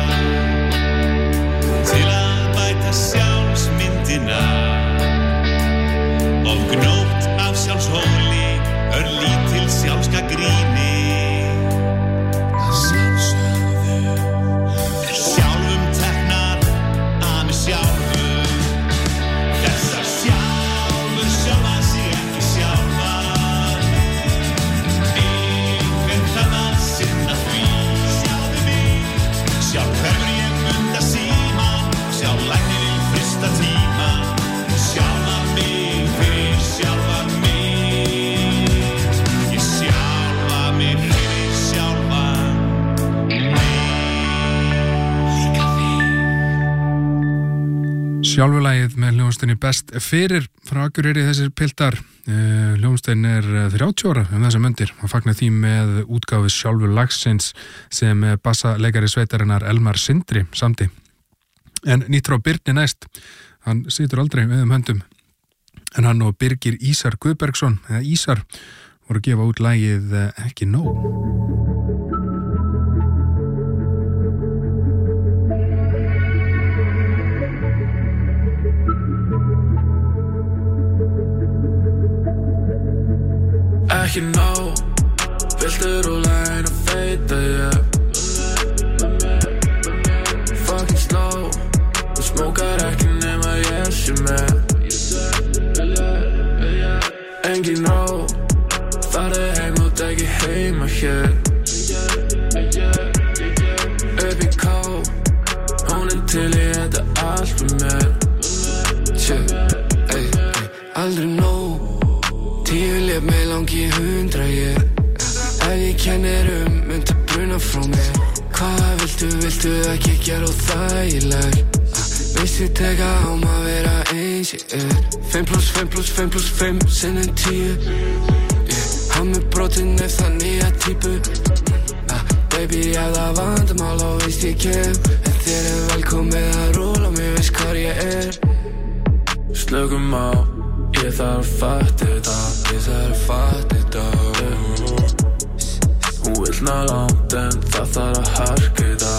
til að bæta sjálfsmyndina, og gnótt af sjálfshóli, örlítil sjálfsgagnrýni. Að sjálfsögðu er sjálfum teknar af mér sjálfum. Þessar sjálfur sjálfar sig ekki sjálfar, einhver þarf að sinna því. Sjáðu mig, sjálf hverfur ég munda síman, sjálf lækni vil frista tíman, sjálfa mig fyrir sjálfan mig. Ég sjálfa mig fyrir sjálfan mig. Líka því. Sjálfurlagið með hljómsveitinni Best fyrir frá Akureyri þessir piltar. Uh, hljómsveitin er uh, þrjátíu ára um þessa mundir og fagnar því með útgáfu sjálfurlagsins sem bassaleikari sveitarinnar Elmar Sindri samdi. En nýtt frá Birni næst, hann situr aldrei við um höndum, en hann og Birgir Ísar Guðbergsson, eða Ísar, voru að gefa út lagið uh, Ekki nóg. Ekki nóg, viltu rúla einu feita, yeah. Fucking slow, þú smókar ekki nema ég sé með. Engin nóg, farðu heim og degi heima hér. Upp í kó, hún er til í þetta allt með mér. Shit, ey, ey, aldrei nóg, tíu lef mig langi hundra, yeah. Ef ég kennir um, myndi bruna frá mér. Hvað viltu, viltu ekki gera og þægileg? Vissi teka á maður vera eins ég er. Fimm pluss fimm pluss fimm pluss fimm sinnum tíu, yeah. Hann með brotin ef það nýja típu, ah, baby, ef það vandamál og veist ég kem, en þér er velkomið að rúla mig, veist hvar ég er. Slökum á, ég þarf að fatta þetta, ég þarf að fatta þetta, yeah. Hún vill ná langt en það þarf að harka þetta.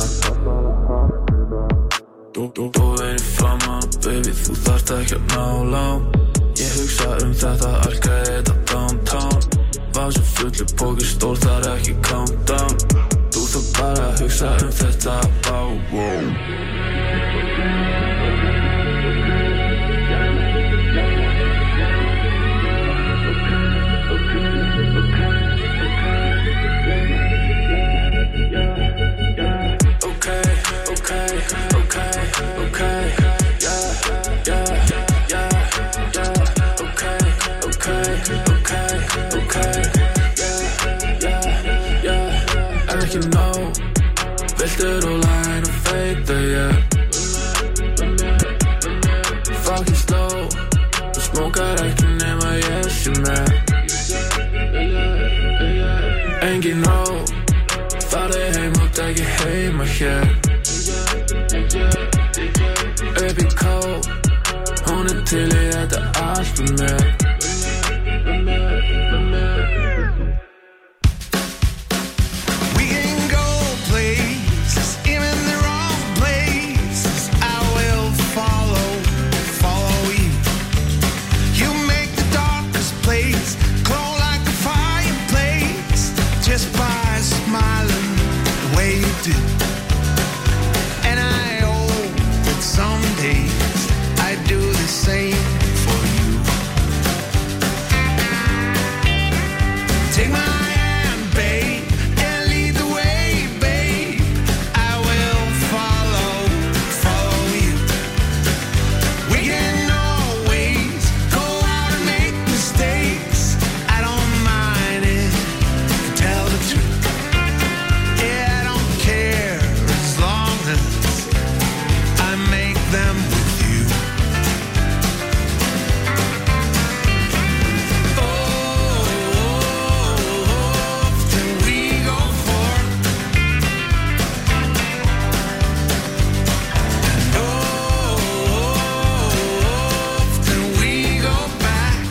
Búðin í flamman, baby, þú þarft ekki að ná langt. Ég hugsa um þetta, alga þetta downtown. Var sem fullu póki stór, það er ekki countdown. Þú þarf bara að hugsa um þetta, wow, wow. Viltu rúla einu feita, yeah. Fucking slow, þú smókar ekki nema ég sé með. engin nóg farið heim og degi heima hér upp í kó hún er til í þetta allt með mér We can go places, even the wrong places. I will follow, follow you. You make the darkest place glow like a fireplace just by smiling the way you do. And I hope that someday I do the same for you. Take my hand, babe, and lead the way, babe. I will follow, follow you. We can always go out and make mistakes. I don't mind it, tell the truth. Yeah, I don't care as long as I make them with you. Often we go forth, and often we go back,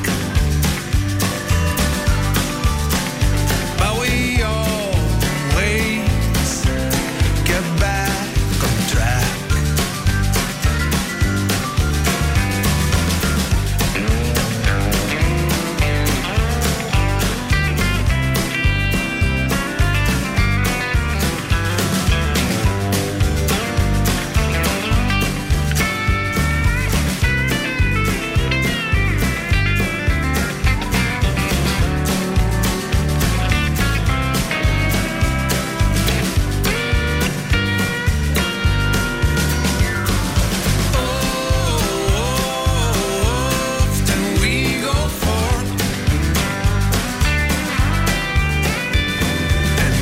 but we always get back on track. Often we go forth, and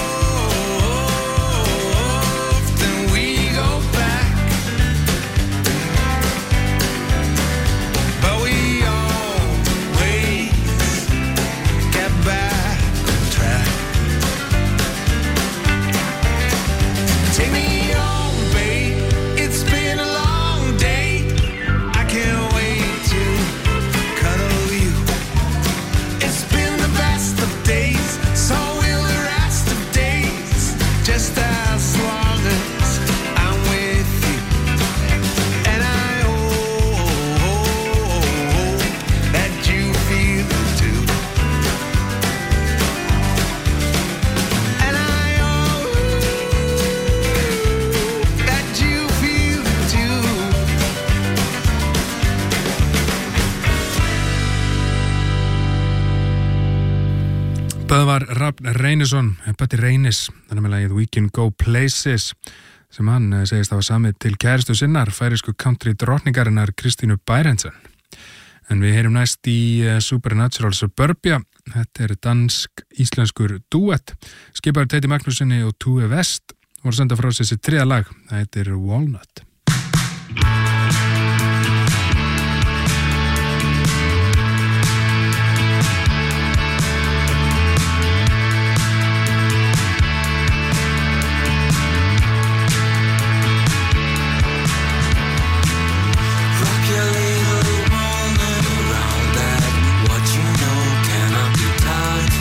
often we go back, but we always get back on track. Take me home, babe. It's been a long day. I can't wait to cuddle you. It's been the best of days, so will the rest of days. Just as long as I'm with you, and I hope that you feel it too. And I hope that you feel it too. Það var Rafn Reynisson, Bötti Reynis, þannig með lagið We Can Go Places sem hann eh, segist hafa samið til kæristu sinnar, færisku country drottningarinnar Kristínu Bærentsen. En við heyrum næst í eh, Supernatural Suburbia. Þetta er dansk-íslenskur duett. Skipaður Teiti Magnúsinni og Tue West voru senda frá sér sitt þriðja lag. Það heitir Walnut. Rock your little walnut around that. What you know cannot be taught.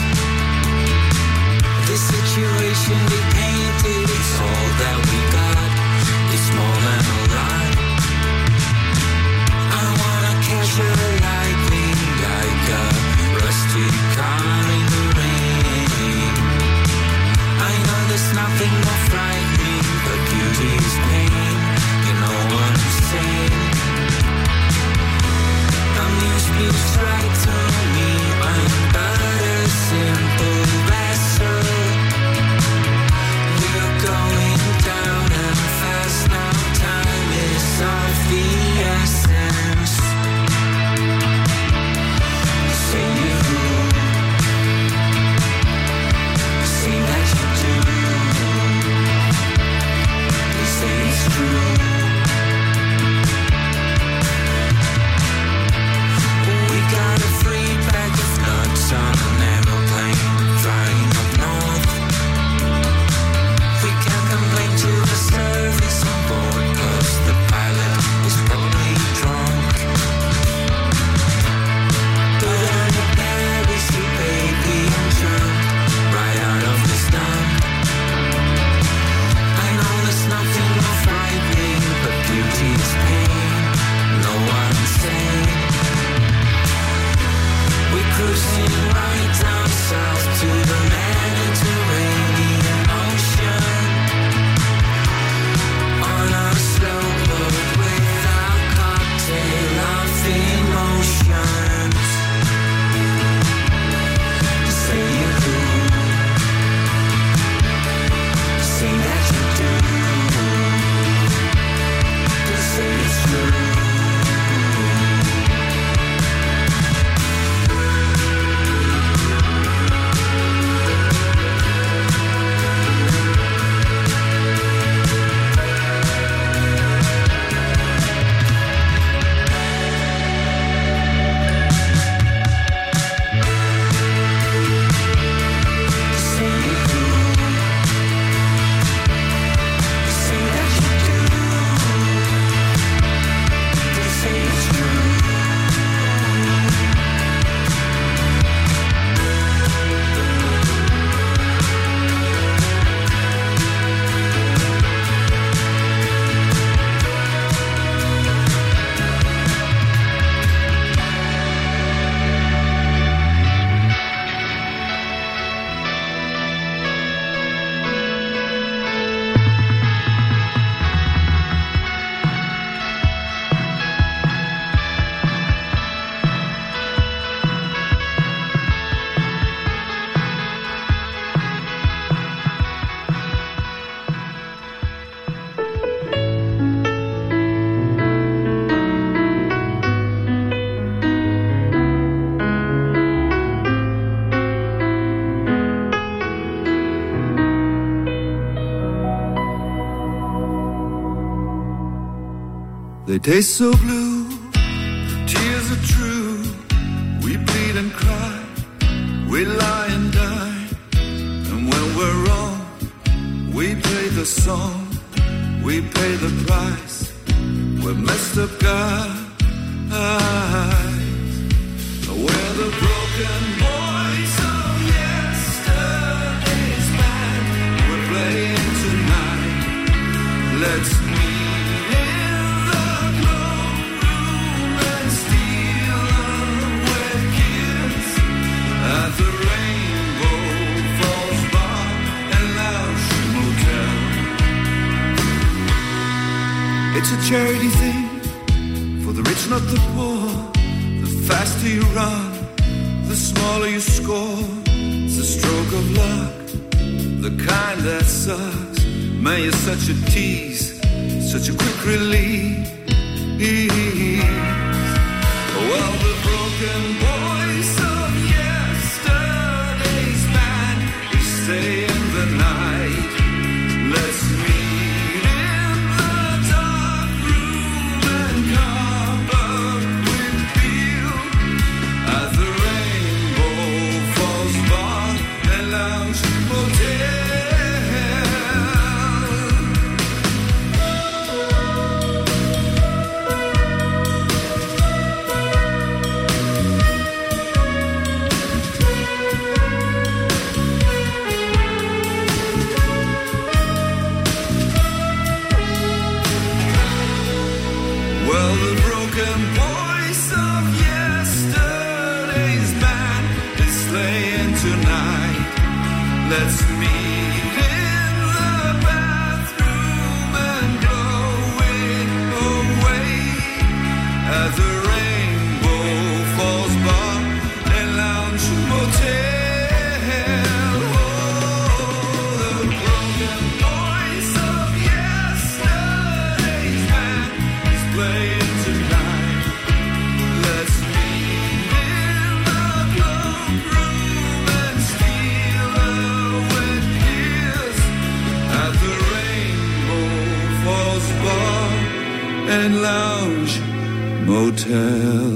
This situation we painted, it's all that we got. It's more than a lie. right down south to the Mediterranean Ocean. On a slow boat without cocktail of emotions. Say you do, say that you do, say it's true. They taste so blue, the tears are true. We bleed and cry, we lie and die. And when we're wrong, we play the song, we pay the price. We're messed up guys. We're the broken boys of yesterday's band. We're playing tonight. Let's it's a charity thing for the rich, not the poor. The faster you run, the smaller you score. It's a stroke of luck, the kind that sucks. Man, you're such a tease, such a quick release. Well, the broken voice of yesterday's band is staying the night. Let's meet. Let's meet in the bathroom and blow it away as the rainbow falls by and lounge motel. Oh, the broken voice of yesterday's man is playing tonight. Let's meet in the cloakroom and steal away as the rainbow falls bar and lounge motel.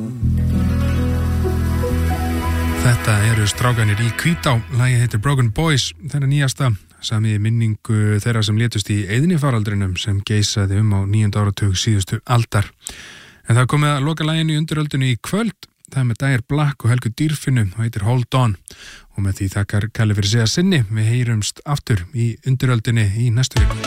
Þetta eru strákanir í Hvítá, lagið heitir Broken Boys, þeirra nýjasta, samiði minningu þeirra sem létust í eyðnifaraldrinum sem geisaði um á níunda áratug síðustu aldar. En það komið að loka laginu í undiröldunni í kvöld, það er með Dire Black og Helgu Dýrfinnu og heitir Hold On. Og með því þakkar Kalli fyrir sig að sinni, við heyrumst aftur í undiröldinni í næstu viku.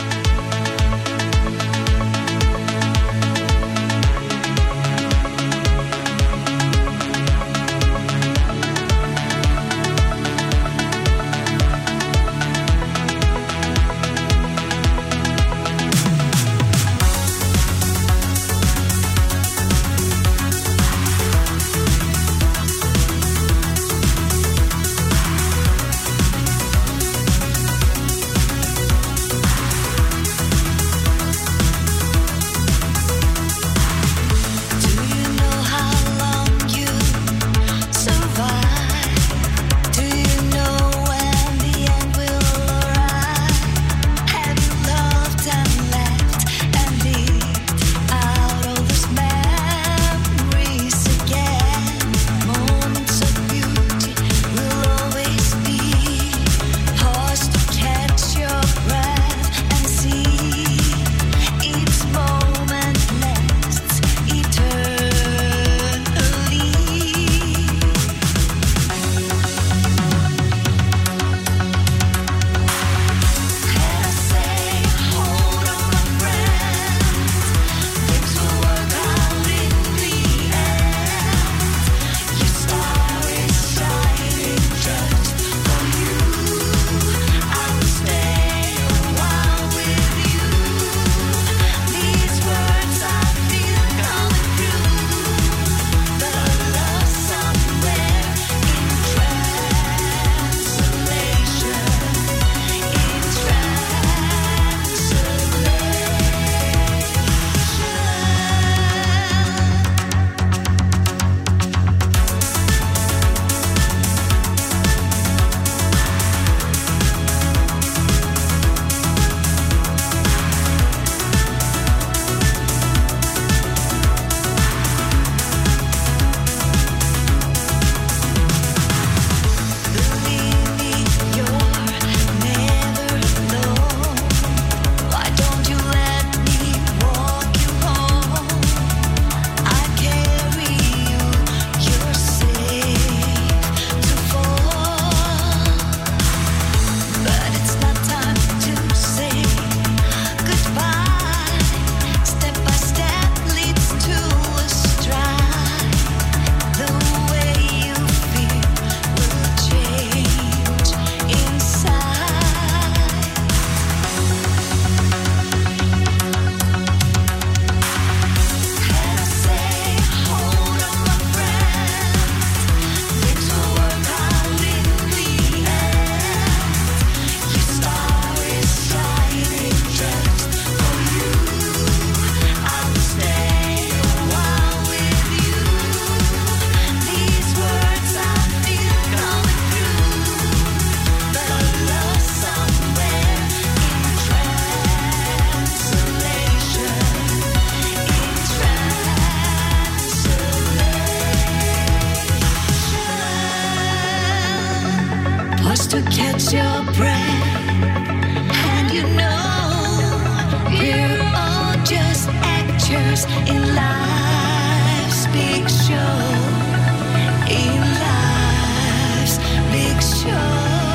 to catch your breath. And you know we're all just actors in life's big show. In life's big show.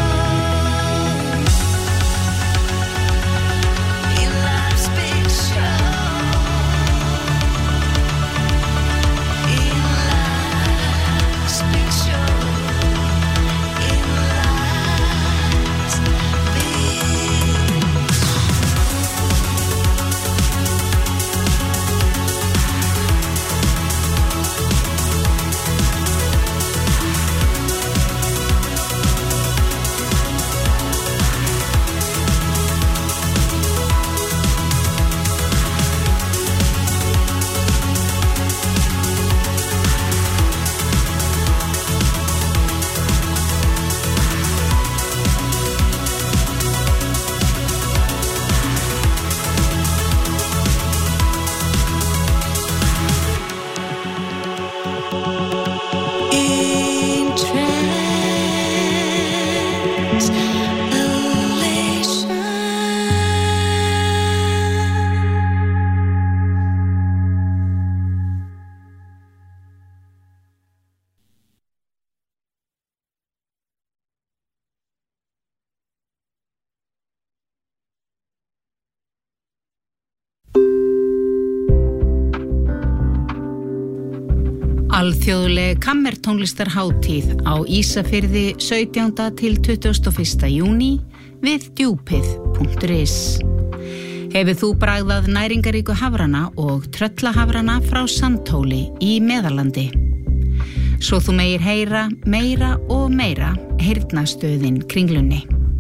Alþjóðleg kammertónlistarhátíð á Ísafirði sautjánda til tuttugasta og fyrsta júní við djúpið punktur is. Hefur þú bragðað næringaríku hafrana og tröllahafrana frá Sandhóli í Meðallandi? Svo þú meir heyra meira og meira heyrnastöðin Kringlunni.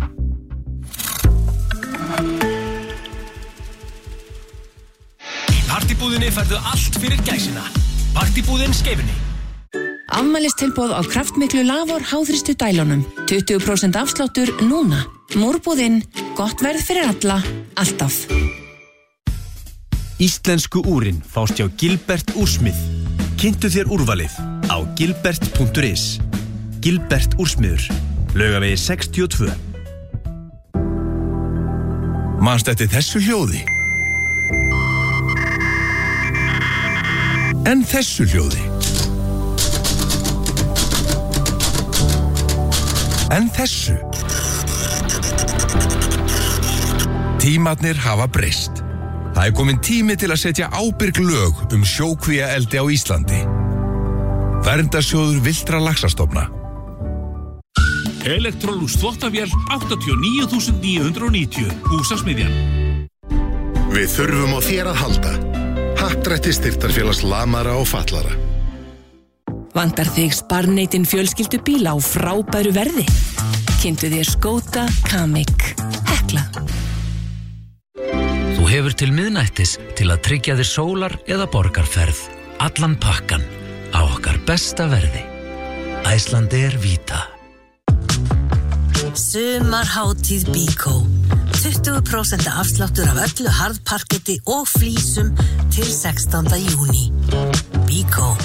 Í partibúðinni færðu allt fyrir gæsina. Partibúðin Skeifunni. Afmælistilboð á kraftmiklu Lavor háþrýstu dælunum. tuttugu prósent afsláttur núna. Múrbúðin, gott verð fyrir alla, alltaf. Íslensku úrin fást hjá Gilbert Úrsmið. Kynntu þér úrvalið á gilbert punktur is. Gilbert Úrsmiður, Laugavegi sextíu og tvö. Manstu eftir þessu hljóði? En þessu hljóði? En þessu? Tímarnir hafa breyst. Það er komin tími til að setja ábyrg lög um sjókvíaeldi á Íslandi. Verndarsjóður villtra laxastofna. Electrolux þvottavél áttatíu og níu þúsund níu hundruð og níutíu. Húsasmiðjan. Við þurfum á þér að halda. Happdrætti styrktarfélags lamara og fallara. Vantar þig sparneytin fjölskyldu bíla á frábæru verði? Kynntu þér Skoda Kamiq. Hekla. Þú hefur til miðnættis til að tryggja þér sólar eða borgarferð. Allan pakkan á okkar besta verði. Icelandair Vita. Sumarhátíð Bíkó. tuttugu prósent afsláttur af öllu harðparketti og flísum til sextánda júní. Bíkó.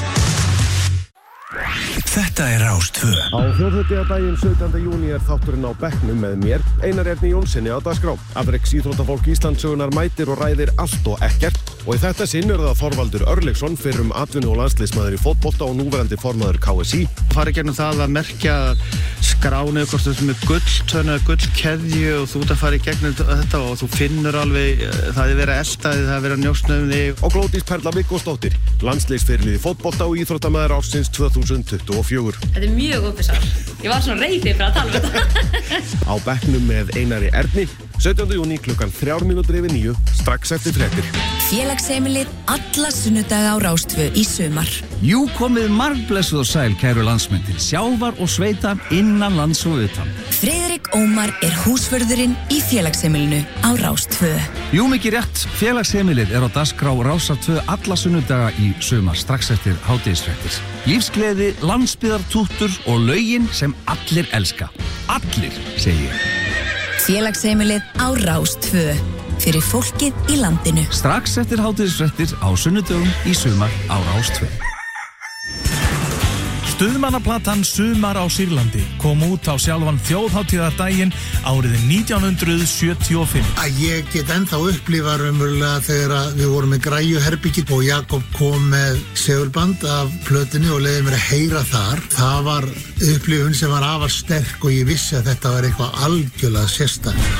Þetta er Rás tvö. Á þjóðhátíðardaginn sautjánda júní er þátturinn á bekknum með mér, Einar Erni Jónssoni á dagskrá. Afreks íþróttafólk Íslandssögunar mætir og ræðir allt og ekkert. Og í þetta sinn er það Þorvaldur Örlygsson, fyrrum atvinnu- og landsliðsmaður í fótbolta og núverandi formaður K S I. Fari gegnum það að merkja skránu hvort það sem er gulltönn eða gullkeðju og þú ert að fara í gegnum þetta og þú finnur alveg það er verið að elta þig, það er verið að njósna um þig. Og Glódís Perla Viggósdóttir, landsliðsfyrirliði í fótbolta og íþróttamaður ársins tvö þúsund tuttugu og fjögur. Þetta er mjög opið. Ég var svona reiði fyrir að tala um þetta. Á bekknum með Einari Erni, sautjánda júní klukkan þrjár mínútur yfir níu, strax eftir fréttir. Félagsheimilið alla sunnudaga á Rás tvö í sumar. Jú, komið margblessuð og sæl, kæru landsmenn, til sjávar og sveita innan lands og utan. Friðrik Ómar er húsvörðurinn í félagsheimilinu á Rás tvö. Jú, mikið rétt, félagsheimilið er á dagskrá Rásar tvö alla sunnudaga í sumar, strax eftir hádegisfréttir. Lífsgleði, landsbyðartúttur og lögin sem allir elska. Allir, segi ég. Félagsheimilið á Rás tvö. Fyrir fólkið í landinu. Strax eftir hádegisfréttir á sunnudögum í sumar á Rás tvö. Stuðmannaplatan Sumar á Sýrlandi kom út á sjálfan þjóðhátíðardaginn árið nítján hundruð sjötíu og fimm. Að ég get ennþá upplifað raunverulega þegar að við vorum með græjuherbyggið og Jakob kom með segurband af plötunni og leiði mér að heyra þar. Það var upplifun sem var afar sterk og ég vissi að þetta var eitthvað algjörlega sérstakt.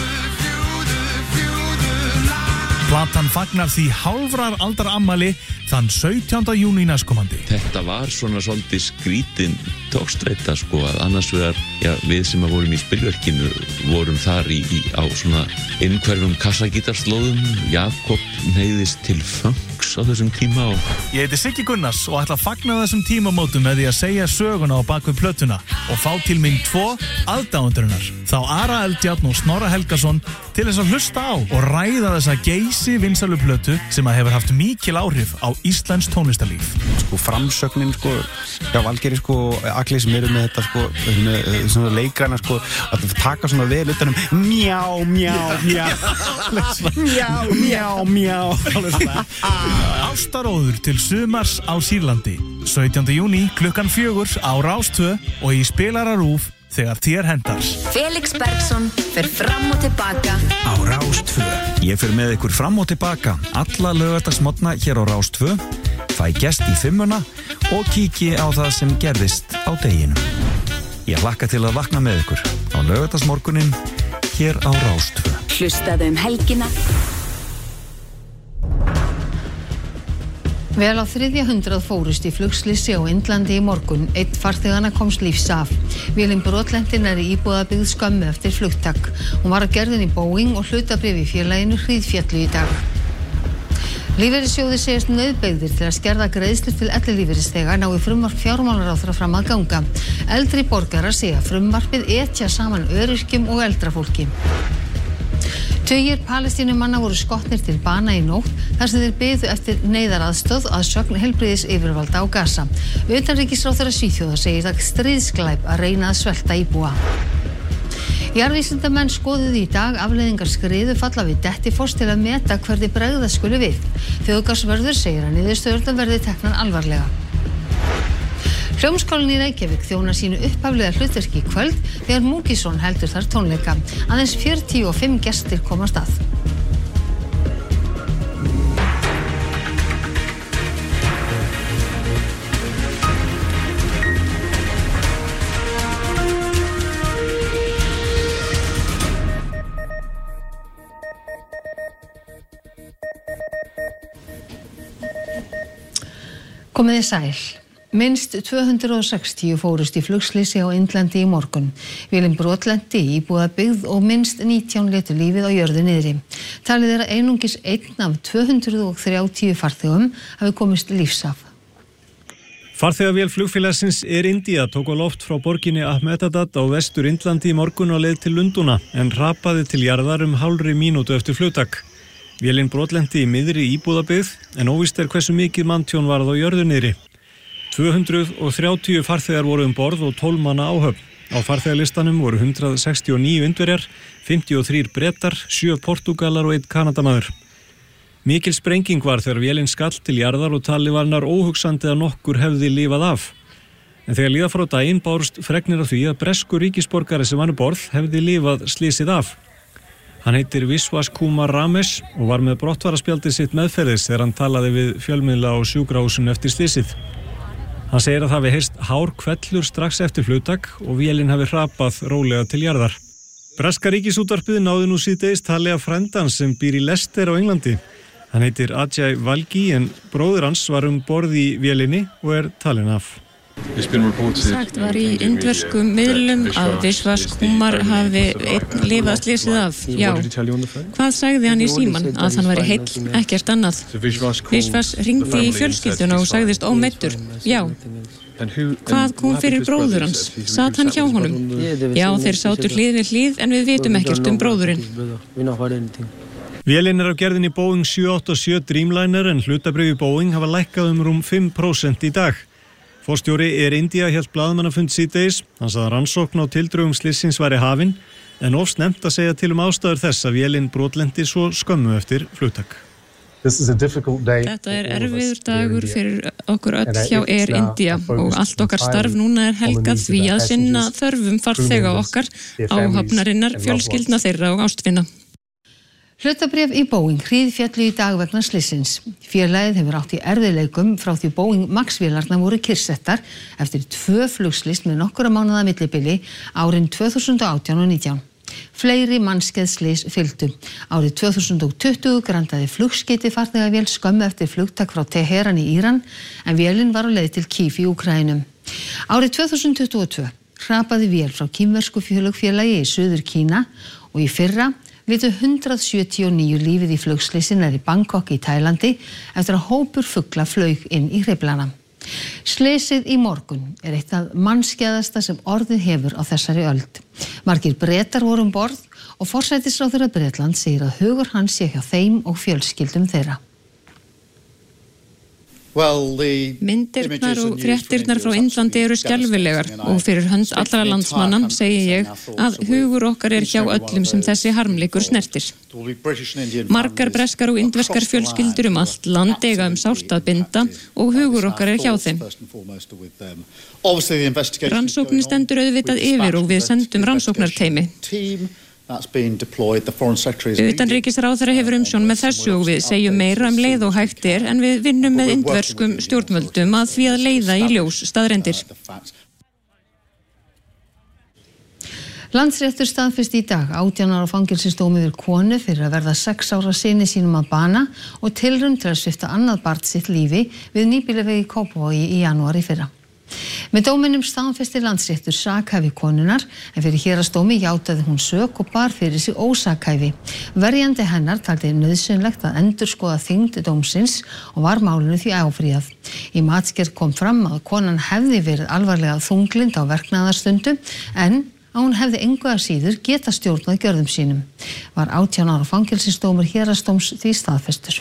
Platan fagnar því hálfrar aldar ammæli þann sautjánda júní næstkomandi. Þetta var svona svolítið skrítin tókstreita sko að annars vegar, já, við sem að vorum í spilverkinu vorum þar í, í á svona innhverfum kassagítarslóðum. Jakob neyðist til funks á þessum tíma og... Ég heiti Siggi Gunnars og ætla að fagna þessum tímamótum með því að segja söguna á bakvið plötuna og fá til mín tvo aðdáendurinnar. Þá Ara Eldjárn og Snorra Helgason til þess að hlusta á og ræða þessa geysi vinsælu plötu sem að hefur haft mikil áhrif á íslenskt tónlistarlíf. Sko framsögnin sko, já Valgeri sko, allir sem eru með þetta sko, með svona leikræna sko, að taka svona vel utanum mjá, mjá, mjá, mjá, mjá, mjá. Ástaróður til sumars á Sýrlandi, sautjánda júní klukkan fjögur á Rás tvö og í Spilararúf þegar þér hendar. Felix Bergsson fer fram og tilbaka á Rás tvö. Ég fer með ykkur fram og tilbaka alla laugardagsmorgna hér á Rás tvö, fæ gest í fimmuna og kíki á það sem gerðist á deginum. Ég hlakka til að vakna með ykkur á laugardagsmorgunin hér á Rás tvö. Hlustaðu um helgina. Vel á þriðja hundrað fórust í flugslysi á Indlandi í morgun. Einn farþeganna komst lífs af. Vélin brotlenti nærri íbúðabyggð skömmu eftir flugtak. Hún var að gerðin í Boeing og hlutabréf í félaginu hríðféllu í dag. Lífeyrissjóðir segjast nauðbeygðir til að skerða greiðslur til ellilífeyrisþega nái frumvarp fjármálaráðherra fram að ganga. Eldri borgarar segja frumvarpið etja saman öryrkjum og eldra fólki. Tugir Palestínumanna voru skotnir til bana í nótt þar sem þeir biðu eftir neyðaraðstoð að sögn heilbrigðisyfirvalda á Gaza. Utanríkisráðherra Svíþjóðar segir það stríðsglæp að reyna að svelta íbúa. Jarðvísindamenn skoðuðu í dag afleiðingar skriðufalla við Dettifoss til að meta hvernig bregðast skuli við. Þjóðgarðsvörður segir að niðurstöðurnar verði teknar alvarlega. Hljómskálinn í Reykjavík þjónar sínu upphaflega hlutverki í kvöld þegar Múkisson heldur þar tónleika. Aðeins fjörutíu og fimm gestir komast að. Komið þið sæl. Minnst tvö hundruð og sextíu fórust í flugslysi á Indlandi í morgun. Vélin brotlenti í íbúðabyggð og minnst nítján létu lífið á jörðu niðri. Talið er að einungis einn af tvö hundruð og þrjátíu farþegum hafi komist lífs af. Farþegavél flugfélagsins Air India tók á loft frá borginni Ahmedabad á vestur Indlandi í morgun og leið til Lundúna en hrapaði til jarðar um hálfri mínútu eftir flugtak. Vélin brotlenti í miðri íbúðabyggð en óvíst er hversu mikið manntjón varð á jörðu niðri. tvö hundruð og þrjátíu farþegar voru um borð og tólf manna áhöfn. Á farþegalistanum voru hundrað sextíu og níu Indverjar, fimmtíu og þrír Bretar, sjö Portúgalar og einn Kanadamaður. Mikil sprenging var þegar vélin skall til jarðar og talið var nær óhugsandi að nokkur hefði lifað af. En þegar líða frá daginn bárust fregnir af því að breskur ríkisborgari sem var um borð hefði lifað slysið af. Hann heitir Viswas Kumar Ramesh og var með brottfaraspjaldið sitt meðferðis þegar hann talaði við fjölmiðla á sjúkrahúsinu eftir slysið. Hann segir að það hafi heyrst hár hvellur strax eftir flugtak og vélin hafi hrapað rólega til jarðar. Breska ríkisútvarpið náði nú síðdegis tali af frænda hans sem býr í Leicester á Englandi. Hann heitir Ajay Valgi en bróðir hans var um borð í vélinni og er talinn af. Sagt var í indverskum miðlum að Viswas Kumar hafi einn lifað slysið af. Já. Hvað sagði hann í síman? Að hann væri heill, ekkert annað. Viswas hringdi í fjölskylduna og sagðist ómeiddur. Já. Hvað kom fyrir bróður hans? Sat hann hjá honum? Já, þeir sátu hlið við hlið en við vitum ekkert um bróðurinn. Vélin er á gerðinni Boeing sjö átta sjö Dreamliner en hlutabréf í Boeing hafa lækkað um rúm fimm prósent í dag. Forstjóri Air India hélt blaðamannafund síðdegis. Hann sagði að rannsókn á tildrögum slysins væri hafin en of snemmt að segja til um ástæður þess að vélin brotlenti svo skömmu eftir flugtak. Þetta er erfiður dagur fyrir okkur öll hjá Air India og allt okkar starf núna er helgað því að sinna þörfum farþega okkar, áhafnarinnar, fjölskyldna þeirra og ástvina. Hlutabréf í Boeing hríðféllu í dag vegna slysins. Félagið hefur átt í erfiðleikum frá því Boeing Max-vélarnar voru kyrrsettar eftir tvö flugslys með nokkura mánaða millibili árin tvö þúsund og átján og nítján. Fleiri mannskeiðslys fylgdu. Árið tvö þúsund og tuttugu grandaði flugskeyti farþegavél skömmu eftir flugtak frá Teheran í Íran en vélin var á leið til Kív í Úkraínu. Árið tvö þúsund tuttugu og tvö hrapaði vél frá kínversku flugfélagi í Suður Kína og í fyrra létu hundrað sjötíu og níu lífið í flugslysi nærri Bangkok í Tælandi eftir að hópur fugla flaug inn í hreyflana. Slysið í morgun er eitt af mannskæðasta sem orðið hefur á þessari öld. Margir Bretar voru um borð og forsætisráðherra Bretland segir að hugur hans sé hjá þeim og fjölskyldum þeirra. Myndirnar og fréttirnar frá Indlandi eru skelfilegar og fyrir hönd allra landsmanna segi ég að hugur okkar er hjá öllum sem þessi harmleikur snertir. Margar breskar og indverskar fjölskyldur um allt land eiga um sárt að binda og hugur okkar er hjá þeim. Rannsóknin stendur auðvitað yfir og við sendum rannsóknarteymi. Utanríkisráðherra hefur umsjón með þessu og við segjum meira um leið og hægt er en við vinnum með indverskum stjórnvöldum að því að leiða í ljós staðreyndir. Landsréttur staðfesti í dag átján ára fangelsisdóm yfir konu fyrir að verða sex ára syni sínum að bana og tilraun til að svipta annað barn sitt lífi við nýbýlavegi í Kópavogi í janúar í fyrra. Með dóminum staðfesti Landsréttur sakhæfi konunnar en fyrir héraðsdómi játaði hún sök og bar fyrir sig ósakhæfi. Verjandi hennar taldi nauðsynlegt að endurskoða þyngd dómsins og var málinu því áfrýjað. Í matsgerð kom fram að konan hefði verið alvarlega þunglynd á verknaðarstundu en að hún hefði engu að síður geta stjórnað gjörðum sínum. Var átján ára fangelsisdómur héraðsdóms því staðfestur.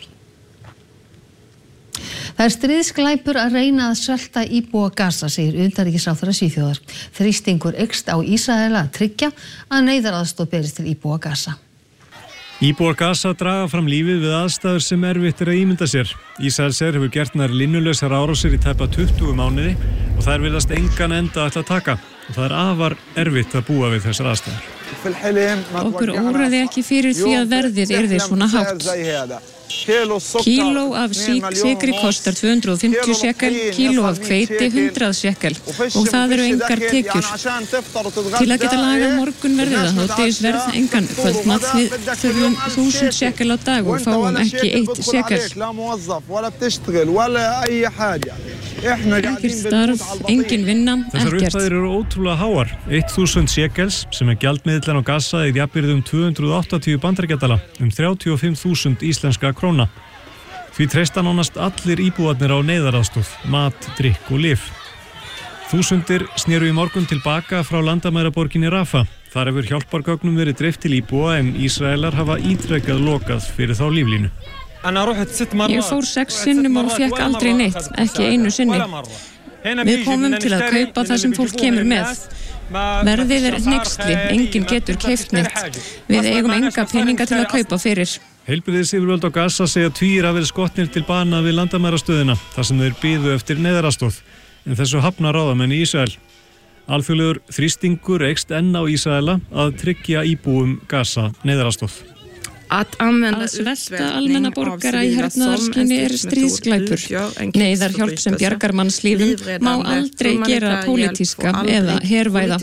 Það er stríðsglæpur að reyna að svelta íbúa Gaza, segir utanríkisráðherra Svíþjóðar. Þrýstingur eykst á Ísraela að tryggja að neyðaraðstoð berist til íbúa Gaza. Íbúar Gaza draga fram lífið við aðstæður sem erfitt er að ímynda sér. Ísraelsher hefur gert nær linnulausar árásir í tæpa tuttugu mánuði og þær virðast engan enda ætla að taka. Og það er afar erfitt að búa við þessar aðstæður. Okkur óraði ekki fyrir því að verðið yrði svona hátt. Kíló af sykri kostar tvö hundruð og fimmtíu shekel, kíló af hveiti hundrað shekel og það eru engar tekjur. Til að geta lagað morgunverðið að hádegisverð engan kvöldmat við þurfum þúsund shekel á dag og fáum ekki eitt shekel. Ekkert starf, engin vinna, ekkert. Þessar upphæðir eru ótrúlega háar. þúsund shekels sem er gjaldmiðillinn á Gaza er jafnvirði um tvö hundruð og áttatíu bandaríkjadala, um þrjátíu og fimm þúsund íslenska króna. Því treysta nánast allir íbúarnir á neyðaraðstoð, mat, drykk og lyf. Þúsundir snéru í morgun tilbaka frá landamæraborginni Rafa. Þar hefur hjálpargögnum verið dreift til íbúa en Ísraelar hafa ítrekað lokað fyrir þá líflínu. Ég fór sex sinnum og fekk aldrei neitt, ekki einu sinni. Við komum til að kaupa það sem fólk kemur með. Verðið er hneyksli, enginn getur keypt neitt. Við eigum enga peninga til að kaupa fyrir. Heilbrigðisyfirvöld á Gaza segja tugir hafi verið skotnir til bana við landamærastöðina þar sem þeir biðu eftir neyðaraðstoð. En þessu hafna ráðamenn í Ísrael. Alþjóðlegur þrýstingur eykst enn á Ísraela að tryggja íbúum Gaza neyðaraðstoð. Að svelta almenna borgara í hernaðarskyni er stríðsglæpur. Neyðarhjálp sem bjargar mannslífum má aldrei gera pólitíska eða hervæða.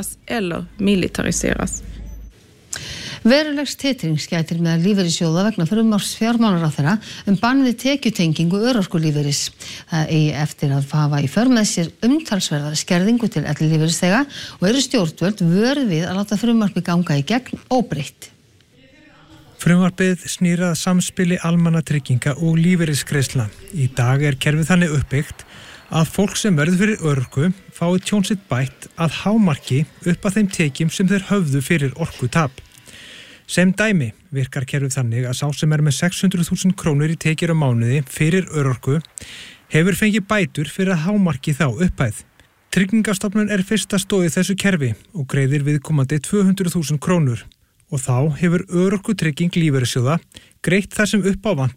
Verulegs titrings gætir meðal lífeyrissjóða vegna frumvarps fjármálaráðherra um bann við tekjutengingu örorkulífeyris. Það eigi eftir að hafa í för með sér umtalsverða skerðingu til ellilífeyrisþega og eru stjórnvöld vöruð við að láta frumvarpi ganga í gegn óbreytt. Frumvarpið snýr að samspili almannatrygginga og lífeyrisgreiðslna. Í dag er kerfið þannig uppbyggt að fólk sem verður fyrir örorku fái tjón sitt bætt að hámarki upp að þeim tekjum sem þeir höfðu fyrir orkutap. Sem dæmi virkar kerfið þannig að sá sem er með sex hundruð þúsund krónur í tekjur á mánuði fyrir örorku hefur fengið bætur fyrir að hámarki þá upphæð. Tryggingastofnun er fyrsta stóðið þessu kerfi og greiðir viðkomandi tvö hundruð þúsund krónur og þá hefur örorkutrygging lífeyrissjóða greitt þar sem upp á vantar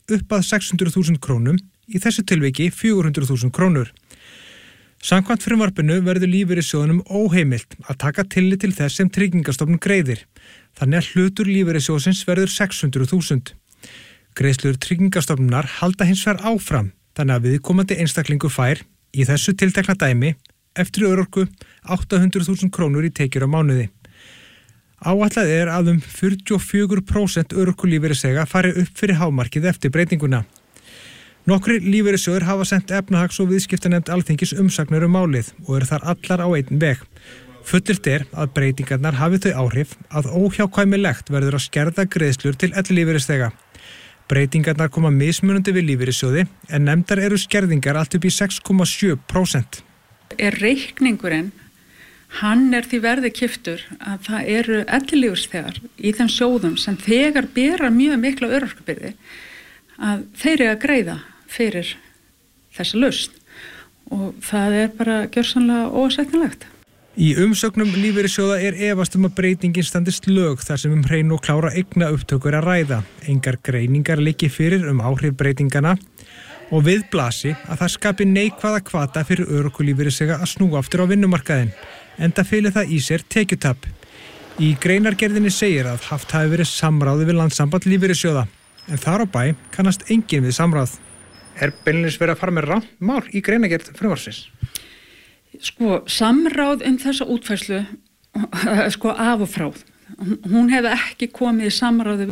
upp að sex hundruð þúsund krónum, í þessu tilviki fjögur hundruð þúsund krónur. Samkvæmt frumvarpinu verður lífeyrissjóðunum óheimilt að taka tillit til þess sem Tryggingastofnun greiðir, þannig að hlutur lífeyrissjóðsins verður sex hundruð þúsund. Greiðslur Tryggingastofnunar halda hins vegar áfram, þannig að viðkomandi einstaklingur fær, í þessu tiltekna dæmi, eftir örorku átta hundruð þúsund krónur í tekjur á mánuði. Áætlað er að um fjörutíu og fjögur prósent örorkulífeyrisþega fari upp fyrir hámarkið eftir breytinguna. Nokkrir lífeyrissjóðir hafa sent efnahags- og viðskiptanefnd Alþingis umsagnir um málið og eru þar allar á einn veg. Fullyrt er að breytingarnar hafi þau áhrif að óhjákvæmilegt verður að skerða greiðslur til ellilífeyrisþega. Breytingarnar koma mismunandi við lífeyrissjóði en nefndar eru skerðingar allt upp í sex komma sjö prósent. Er reikningurinn, hann er því verði kiptur að það eru ellilífeyrisþegar í þeim sjóðum sem þegar bera mjög mikla örorkubyrði að þeir eru að greiða fyrir þessa lausn og það er bara gjörsamlega óásættanlegt. Í umsögnum lífeyrissjóða er efast um að breytingin standist lög þar sem um hrein og klára eigna upptökur að ræða. Engar greiningar liggi fyrir um áhrif breytingana og við blasi að það skapi neikvæða hvata fyrir örorkulífeyrisþega að snúa aftur á vinnumarkaðinn, enda feli það í sér tekjutap. Í greinargerðinni segir að haft hafi verið samráði við Landssamband lífeyrissjóða, en þar á bæ kannast enginn við samráð. Er beinlínis verið að fara með rangt mál í greinargerð frumvarpsins? Sko, samráð um þessa útfærslu, sko af og frá. Hún hefði ekki komið í samráði